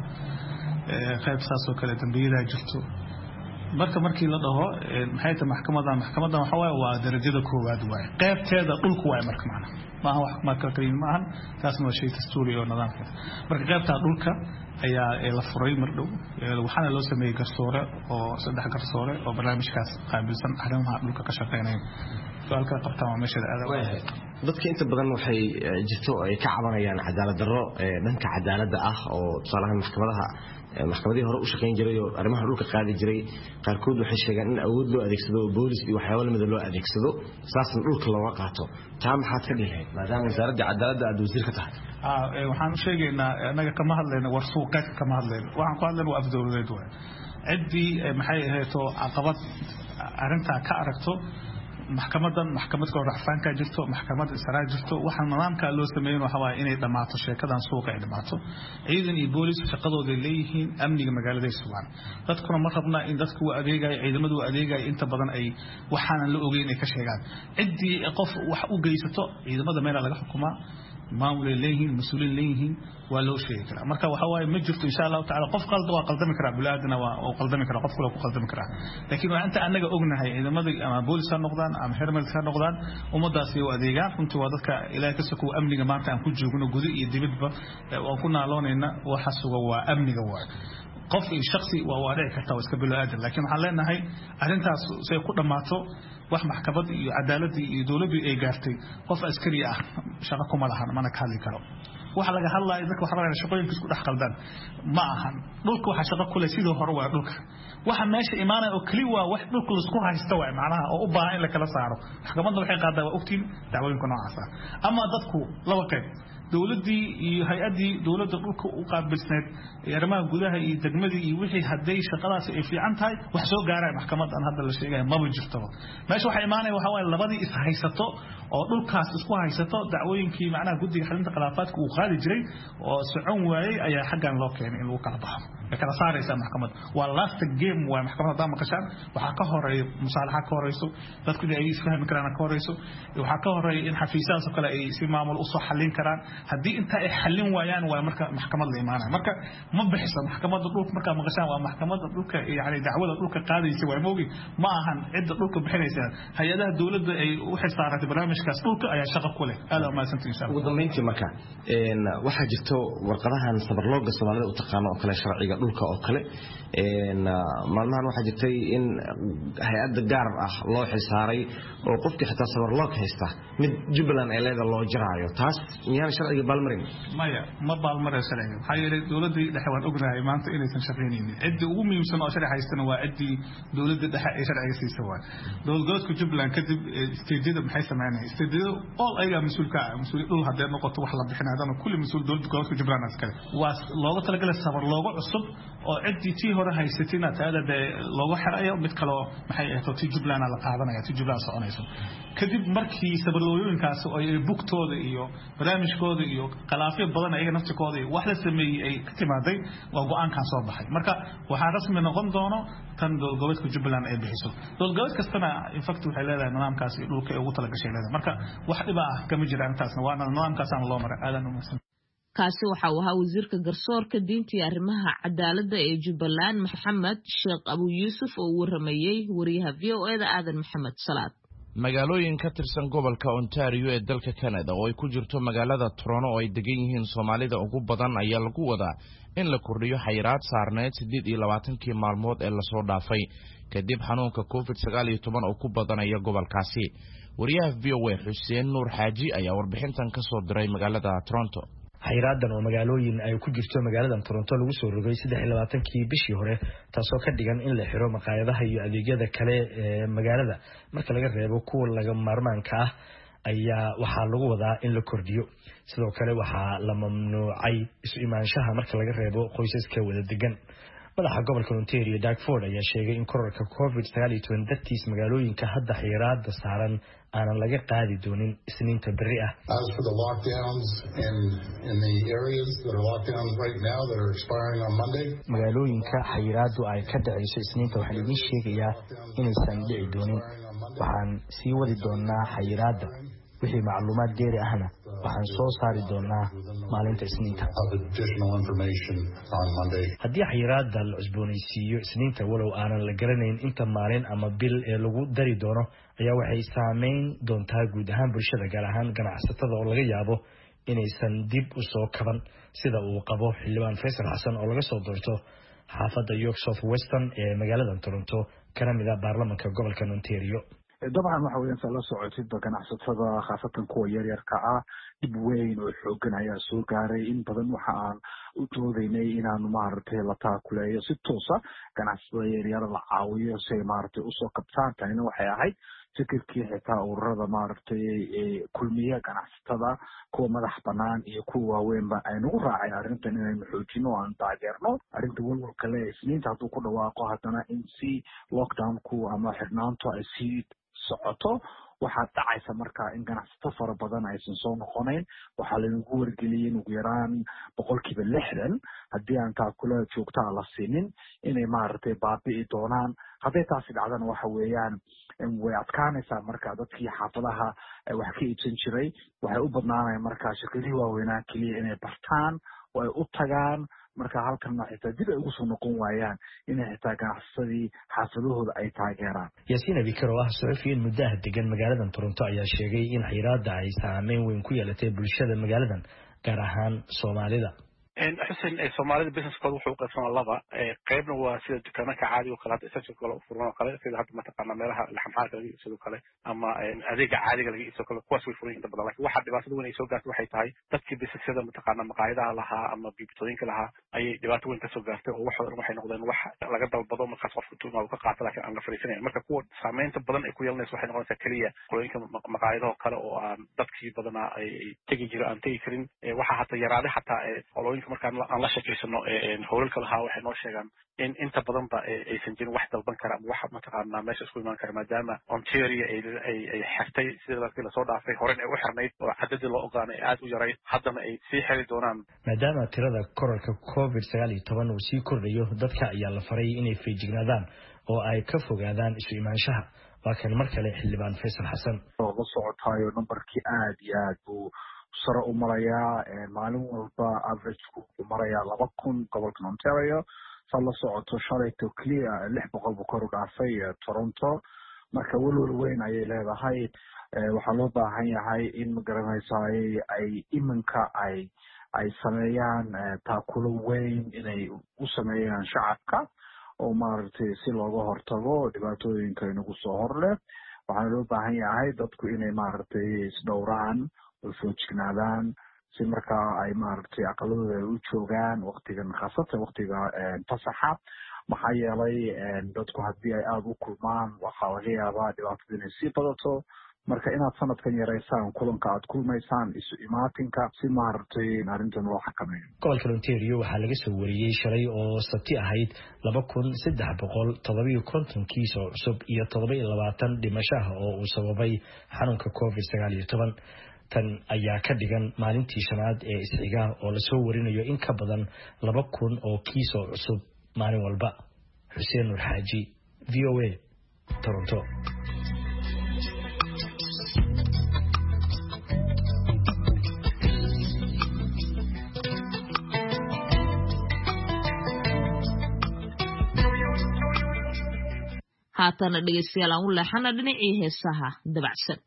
[SPEAKER 16] ee qaybtaas oo kale dambiyada jirto marka markii la dhaho maxay tahay maxkamadda maxkamadda waxa waaye waa darajada koowaad waay qaybteeda dhulku waay marka macna ma wax ma kala kaliin ma ahan taasna waa shay dastuuri oo nidaamka marka qaybta dhulka ayaa la furay mar dhow waxaana loo sameeyay garsoore oo saddex garsoore oo barnaamijkaas qaabilsan arrimaha dhulka ka shaqeynaya su'aalka qabtaan waa meesha aad
[SPEAKER 17] dadka inta badan waxay jirto ay ka cabanayaan cadaalad darro dhanka cadaaladda ah oo tusaalaha maxkamadaha maxkamadii hore u shaqeyn jiray oo arrimaha dhulka qaadi jiray qaarkood waxay sheegaan in awood loo adeegsado boolis iyo waxyaabo lamid loo adeegsado saasna dhulka looga qaato taa maxaad ka dhihay maadaama wasaaradda cadaaladda aad wasiir ka tahay
[SPEAKER 16] ah waxaan u sheegaynaa anaga kama hadlayno war suuqeed kama hadlayno waxaan ku hadlayno waa afdowladeed waay cidii maxay ahayd oo caqabad arinta ka aragto maxkamadan maxkamad ka raafaanka jirto maxkamad israac jirto waxa nidaamka loo sameeyo waxa waa inay dhamaato sheekadan suuqa ay dhamaato ciidan iyo boolis shaqadooda leeyihiin amniga magaalada Suudaan dadkuna ma rabna in dadku u adeegay ciidamadu u adeegay inta badan ay waxaan la ogeyn ay ka sheegaan cidii qof wax u geysato ciidamada meel laga xukumaa maamul leeyihiin mas'uuliin leeyihiin waa loo sheegi karaa marka waxa waaye ma jirto insha Allah ta'ala qof qalad waa qaldami kara bilaadna waa qaldami kara qof kale ku qaldami kara laakiin waa inta anaga ognahay ciidamada ama booliska noqdaan ama hermalka noqdaan umadaasi oo adeegaan runtii waa dadka ilaahay ka soo amniga maanta aan ku joogno guud iyo dibadba oo ku naaloonayna waxa suga waa amniga waa qof shakhsi waa waadhay karta iska bilaadan laakiin waxaan leenahay arintaas say ku dhamaato wax maxkamad iyo cadaalad iyo dawladdu ay gaartay qof askari ah shaqo kuma lahan mana ka hadli karo waxa laga hadlayo dadka waxa la shaqooyinka isku dhex qaldan ma ahan dhulka waxa shaqo kule sidoo hore waa dhulka waxa meesha imaanay oo kali waa wax dhulka la isku haysto waa macnaha oo u baahan in la kala saaro maxkamadda waxay qaadaa waa ogtiin dacwooyinka noocaas ah ama dadku laba qayb dawladii iyo hay'adii dawladda dhulka u qaabilsanayd arrimaha gudaha iyo degmadii iyo wixii haday shaqadaas ay fiican tahay wax soo gaaray maxkamadan hadda la sheegay ma jirto meesha waxa imaanay waxa way labadii is haysato oo dhulkaas isku haysato dacwooyinkii macnaha guddiga xalinta khilaafaadka uu qaadi jiray oo socon waayay ayaa xaggan loo keenay in uu kala baxo kala saaraysa maxkamad waa last game waa maxkamadda dama qashan waxa ka horeey musaalaxa ka horeyso dadku ay isfahmi karaan ka horeyso waxa ka horeey in xafiisaas kale ay si maamul u soo xalin karaan hadii inta ay xalin waayaan waa marka maxkamad la imaanay marka ma bixisa maxkamadda dhulka marka maqashaan waa maxkamadda dhulka yaani dacwada dhulka qaadaysa waa moogi ma ahan cid dhulka bixinaysa hay'adaha dawladda ay u xisaaratay barnaamijkaas dhulka ayaa shaqo ku leh aad ma santiin insha Allah
[SPEAKER 17] ugu dambeyntii marka een waxa jirto warqadahan sabarlooga Soomaalida u taqaan oo kale sharciga dhulka oo kale een maalmahan waxa jirtay in hay'ad gaar ah loo xisaaray oo qofkii xitaa sabarloog haysta mid Jubbaland ay leedahay loo jiraayo taas miyaan sharciga balmarin
[SPEAKER 16] maya ma balmarin sharciga waxa yeelay dawladda dhexe waan ognahay maanta inaysan shaqeynaynin cidii ugu muhiimsan oo sharci haystana waa cidii dawladda dhexe ay sharciga siisay waa dawladda Jubbaland kadib isteedada maxay sameeyeen isteedada all ayaga mas'uulka mas'uul dhul haday noqoto wax la bixinaadana kulli mas'uul dawladda gobolka Jubbaland askari waa looga talagalay sabar looga cusub oo ciddii tii hore haysatina taada loogu xirayo mid kale oo maxay ahayd tii Jubbaland la qaadanaya tii Jubbaland soconayso kadib markii sabarlooyinkaas oo ay bugtooda iyo barnaamijkooda iyo khilaafyo badan ayaga naftikooda wax la sameeyay ay ka timaaday waa go'aankan soo baxay marka waxa rasmi noqon doono tan dowladda Jubbaland ay bixiso dowlad kastana in fact waxay leedahay nidaamkaas iyo dhulka ay ugu tala gashay leedahay marka wax dhiba ah kama jiraan taasna waa nidaamkaas aan loo maray aadan u masan
[SPEAKER 1] kaasi waxa uu ahaa wasiirka garsoorka diinta iyo arrimaha cadaaladda ee Jubbaland Maxamed Sheekh Abu Yusuf oo waramayay wariyaha V O A da Aadan Maxamed Salaad
[SPEAKER 2] magaalooyin ka tirsan gobolka Ontario ee dalka Canada oo ay ku jirto magaalada Toronto oo ay degan yihiin Soomaalida ugu badan ayaa lagu wadaa in la kordhiyo xayiraad saarneed siddeed iyo labaatan-kii maalmood ee la soo dhaafay kadib xanuunka covid sagaal iyo toban oo ku badanaya gobolkaasi wariyaha V O A Xuseen Nuur Xaaji ayaa warbixintan ka soo diray magaalada Toronto
[SPEAKER 18] xayiraadan oo magaalooyin ay ku jirto magaalada Toronto lagu soo rogay saddex iyo labaatan-kii bishii hore taasoo ka dhigan in la xiro maqaayadaha iyo adeegyada kale ee magaalada marka laga reebo kuwa laga maarmaanka ah ayaa waxaa lagu wadaa in la kordhiyo sidoo kale waxaa la mamnuucay isu imaanshaha marka laga reebo qoysaska wada degan madaxa gobolka Ontario Doug Ford ayaa sheegay in kororka covid sagaal iyo toban dartiis magaalooyinka hadda xayiraada saaran aanan laga qaadi doonin isniinta berri ah
[SPEAKER 19] As for the lockdowns in in the areas that are locked down right now that are expiring on Monday
[SPEAKER 18] magaalooyinka xayiraadu ay ka dhacayso isniinta waxaan idin sheegayaa inaysan dhici doonin waxaan sii wadi doonaa xayiraada wixii macluumaad dheeri ahna waxaan soo saari doonaa maalinta isniinta haddii xayiraada la cusboonaysiiyo isniinta walow aanan la garanayn inta maalin ama bil ee lagu dari doono ayaa waxay saameyn doontaa guud ahaan bulshada gaar ahaan ganacsatada oo laga yaabo inaysan dib u soo kaban sida uu qabo xildhibaan Faysal Xasan oo laga soo doorto xaafadda York South Western ee magaalada Toronto kana mid ah baarlamaanka gobolka Ontario
[SPEAKER 20] dabcan waxa weeyaan sala socotid ganacsatada khaasatan kuwa yar yarka ah dib weyn oo xoogan ayaa soo gaaray in badan waxa aan u doodaynay inaan maaragtay la taakuleeyo si toosa ganacsatada yar yar la caawiyo si ay maaragtay usoo qabtaan tanina waxay ahayd fikirkii xitaa ururada maaragtay ee kulmiya ganacsatada kuwa madax banaan iyo kuwa waaweynba ay nagu raacay arrintan inaynu xoojino oo aan taageerno arrinta walwalka le isniinta hadduu ku dhawaaqo haddana in si lockdownku ama xidhnaantu ay sii socoto waxaa dhacaysa markaa in ganacsato fara badan aysan soo noqonayn waxaa lanagu wargeliyay in ugu yaraan boqolkiiba lixdan haddii aan taakula joogtaa la siinin inay maaragtay baabi'i doonaan hadday taasi dhacdana waxa weeyaan way adkaanaysaa marka dadkii xaafadaha wax ka iibsan jiray waxay u badnaanayaan markaa shirkadihii waaweynaa keliya inay bartaan oo ay u tagaan marka halkan xitaa dib ay ugu soo noqon waayaan inay xitaa ganacsadii xaafadahooda ay taageeraan
[SPEAKER 18] Yaasiin Abikar oo ah suxufiyin muddaha degan magaalada Toronto ayaa sheegay in xayiraada ay saameyn weyn ku yeelatay bulshada magaaladan gaar ahaan Soomaalida
[SPEAKER 21] xuseen ee Soomaalida businesskooda wuxuu qaybsan laba qaybna waa sida dukaamada caadi oo kale hadda essential kale furan oo kale sida hadda mataqaana meelaha laxamxaarka laga iibsado kale ama adeega caadiga laga iibsado kale kuwaas way furan inta badan laakiin waxa dhibaatada weyn ay soo gaartay waxay tahay dadkii businessyada mataqaana maqaayadaha lahaa ama biibtooyinka lahaa ayay dhibaato weyn ka soo gaartay oo wax badan waxay noqdeen wax laga dalbado markaas qofku tuuma uu ka qaato laakiin aan la fariisanayn marka kuwa saameynta badan ay ku yeelanayso waxay noqonaysaa kaliya qolooyinka maqaayadaha kale oo aan dadkii badanaa ay tegi jira aan tegi karin waxa hata yaraaday xataa qolooyinka markaan aan la shaqeysano howlalka lahaa waxay noo sheegaan in inta badan ba aysan jirin wax dalban kara ama wax mataqaanaa meesha isku imaan kara maadaama Ontario ay ay xirtay sida dadkii lasoo dhaafay horeen ay u xirnayd oo cadadii loo ogaanay aad u yarayd haddana ay sii xiri doonaan
[SPEAKER 18] maadaama tirada kororka covid sagaal iyo toban uu sii kordhayo dadka ayaa la faray inay feejignaadaan oo ay ka fogaadaan isu imaanshaha waa kan mar kale xildhibaan Faysal Xasan
[SPEAKER 20] oo la socotayo numbarkii aad iyo aad buu sare u marayaa maalin walba average-ku uu marayaa laba kun gobolka Ontario sa la socoto shalayto clear lix boqol buu kor u dhaafay Toronto marka walwal weyn ayay leedahay waxaa loo baahan yahay in magaranaysa ay iminka ay ay sameeyaan taakulo weyn inay u sameeyaan shacabka oo maaragtay si looga hortago dhibaatooyinka inagu soo horle waxaana loo baahan yahay dadku inay maaragtay isdhowraan oo foojignaadaan si markaa ay maaragtay aqaladooda u joogaan waqtigan khaasatan waqtiga fasaxa maxaa yeelay dadku haddii ay aada u kulmaan waxaa laga yaabaa dhibaatada inay sii badato marka inaad sanadkan yaraysaan kulanka aad kulmaysaan isu imaatinka si maaragtay arrintan loo xakameeyo.
[SPEAKER 18] gobolka Ontario waxaa laga soo wariyey shalay oo sabti ahayd laba kun saddex boqol toddoba iyo konton kiis oo cusub iyo toddoba iyo labaatan dhimasho ah oo uu sababay xanuunka covid sagaal iyo toban. tan ayaa ka dhigan maalintii shanaad ee isxiga oo la soo warinayo in ka badan laba kun oo kiis oo cusub maalin walba. Xuseen Nur Xaaji, V O A, Toronto.
[SPEAKER 1] haatana dhegeystayaal aan u leexana dhinacii heesaha dabacsan.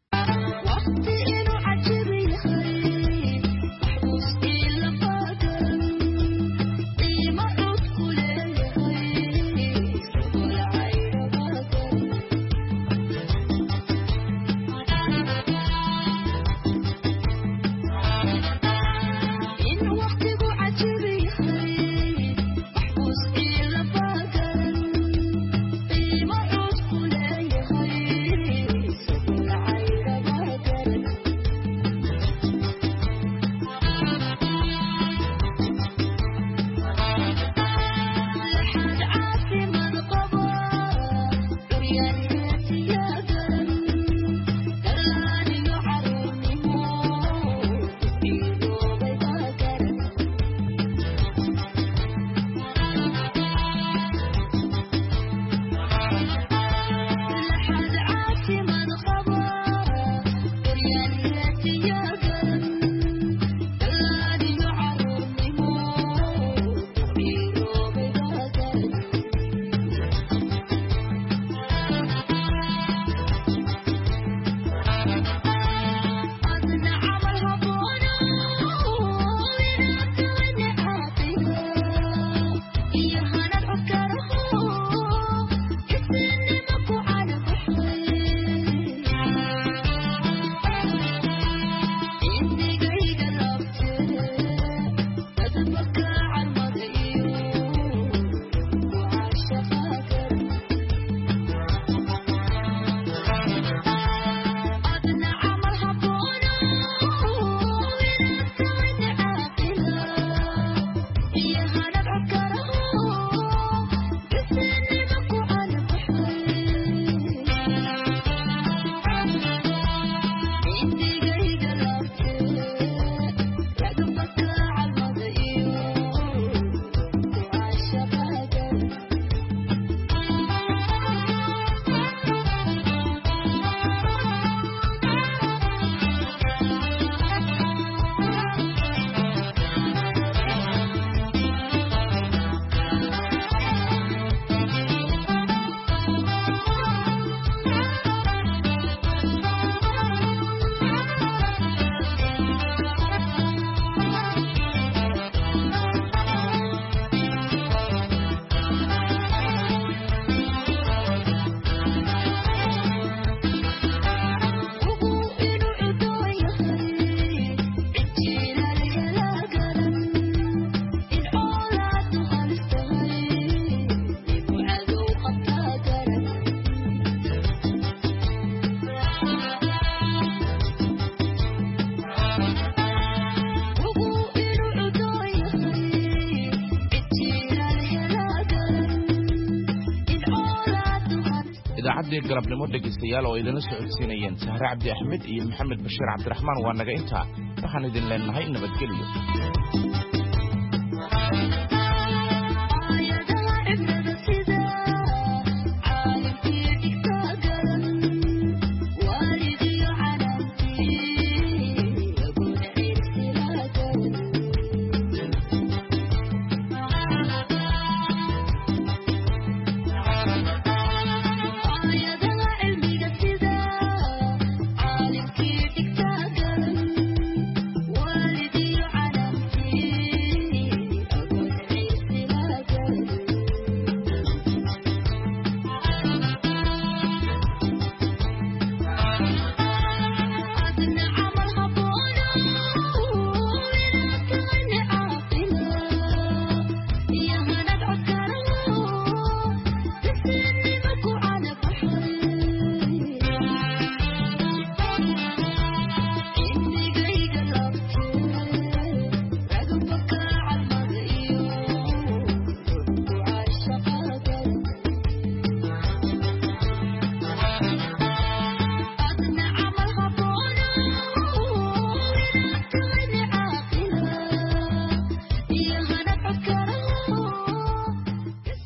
[SPEAKER 2] idaacadii galabnimo dhegeystayaal oo idinla socodsiinayeen Sahra Cabdi Axmed iyo Maxamed Bashiir Cabdiraxmaan waa naga intaa waxaan idin leenahay nabadgelyo.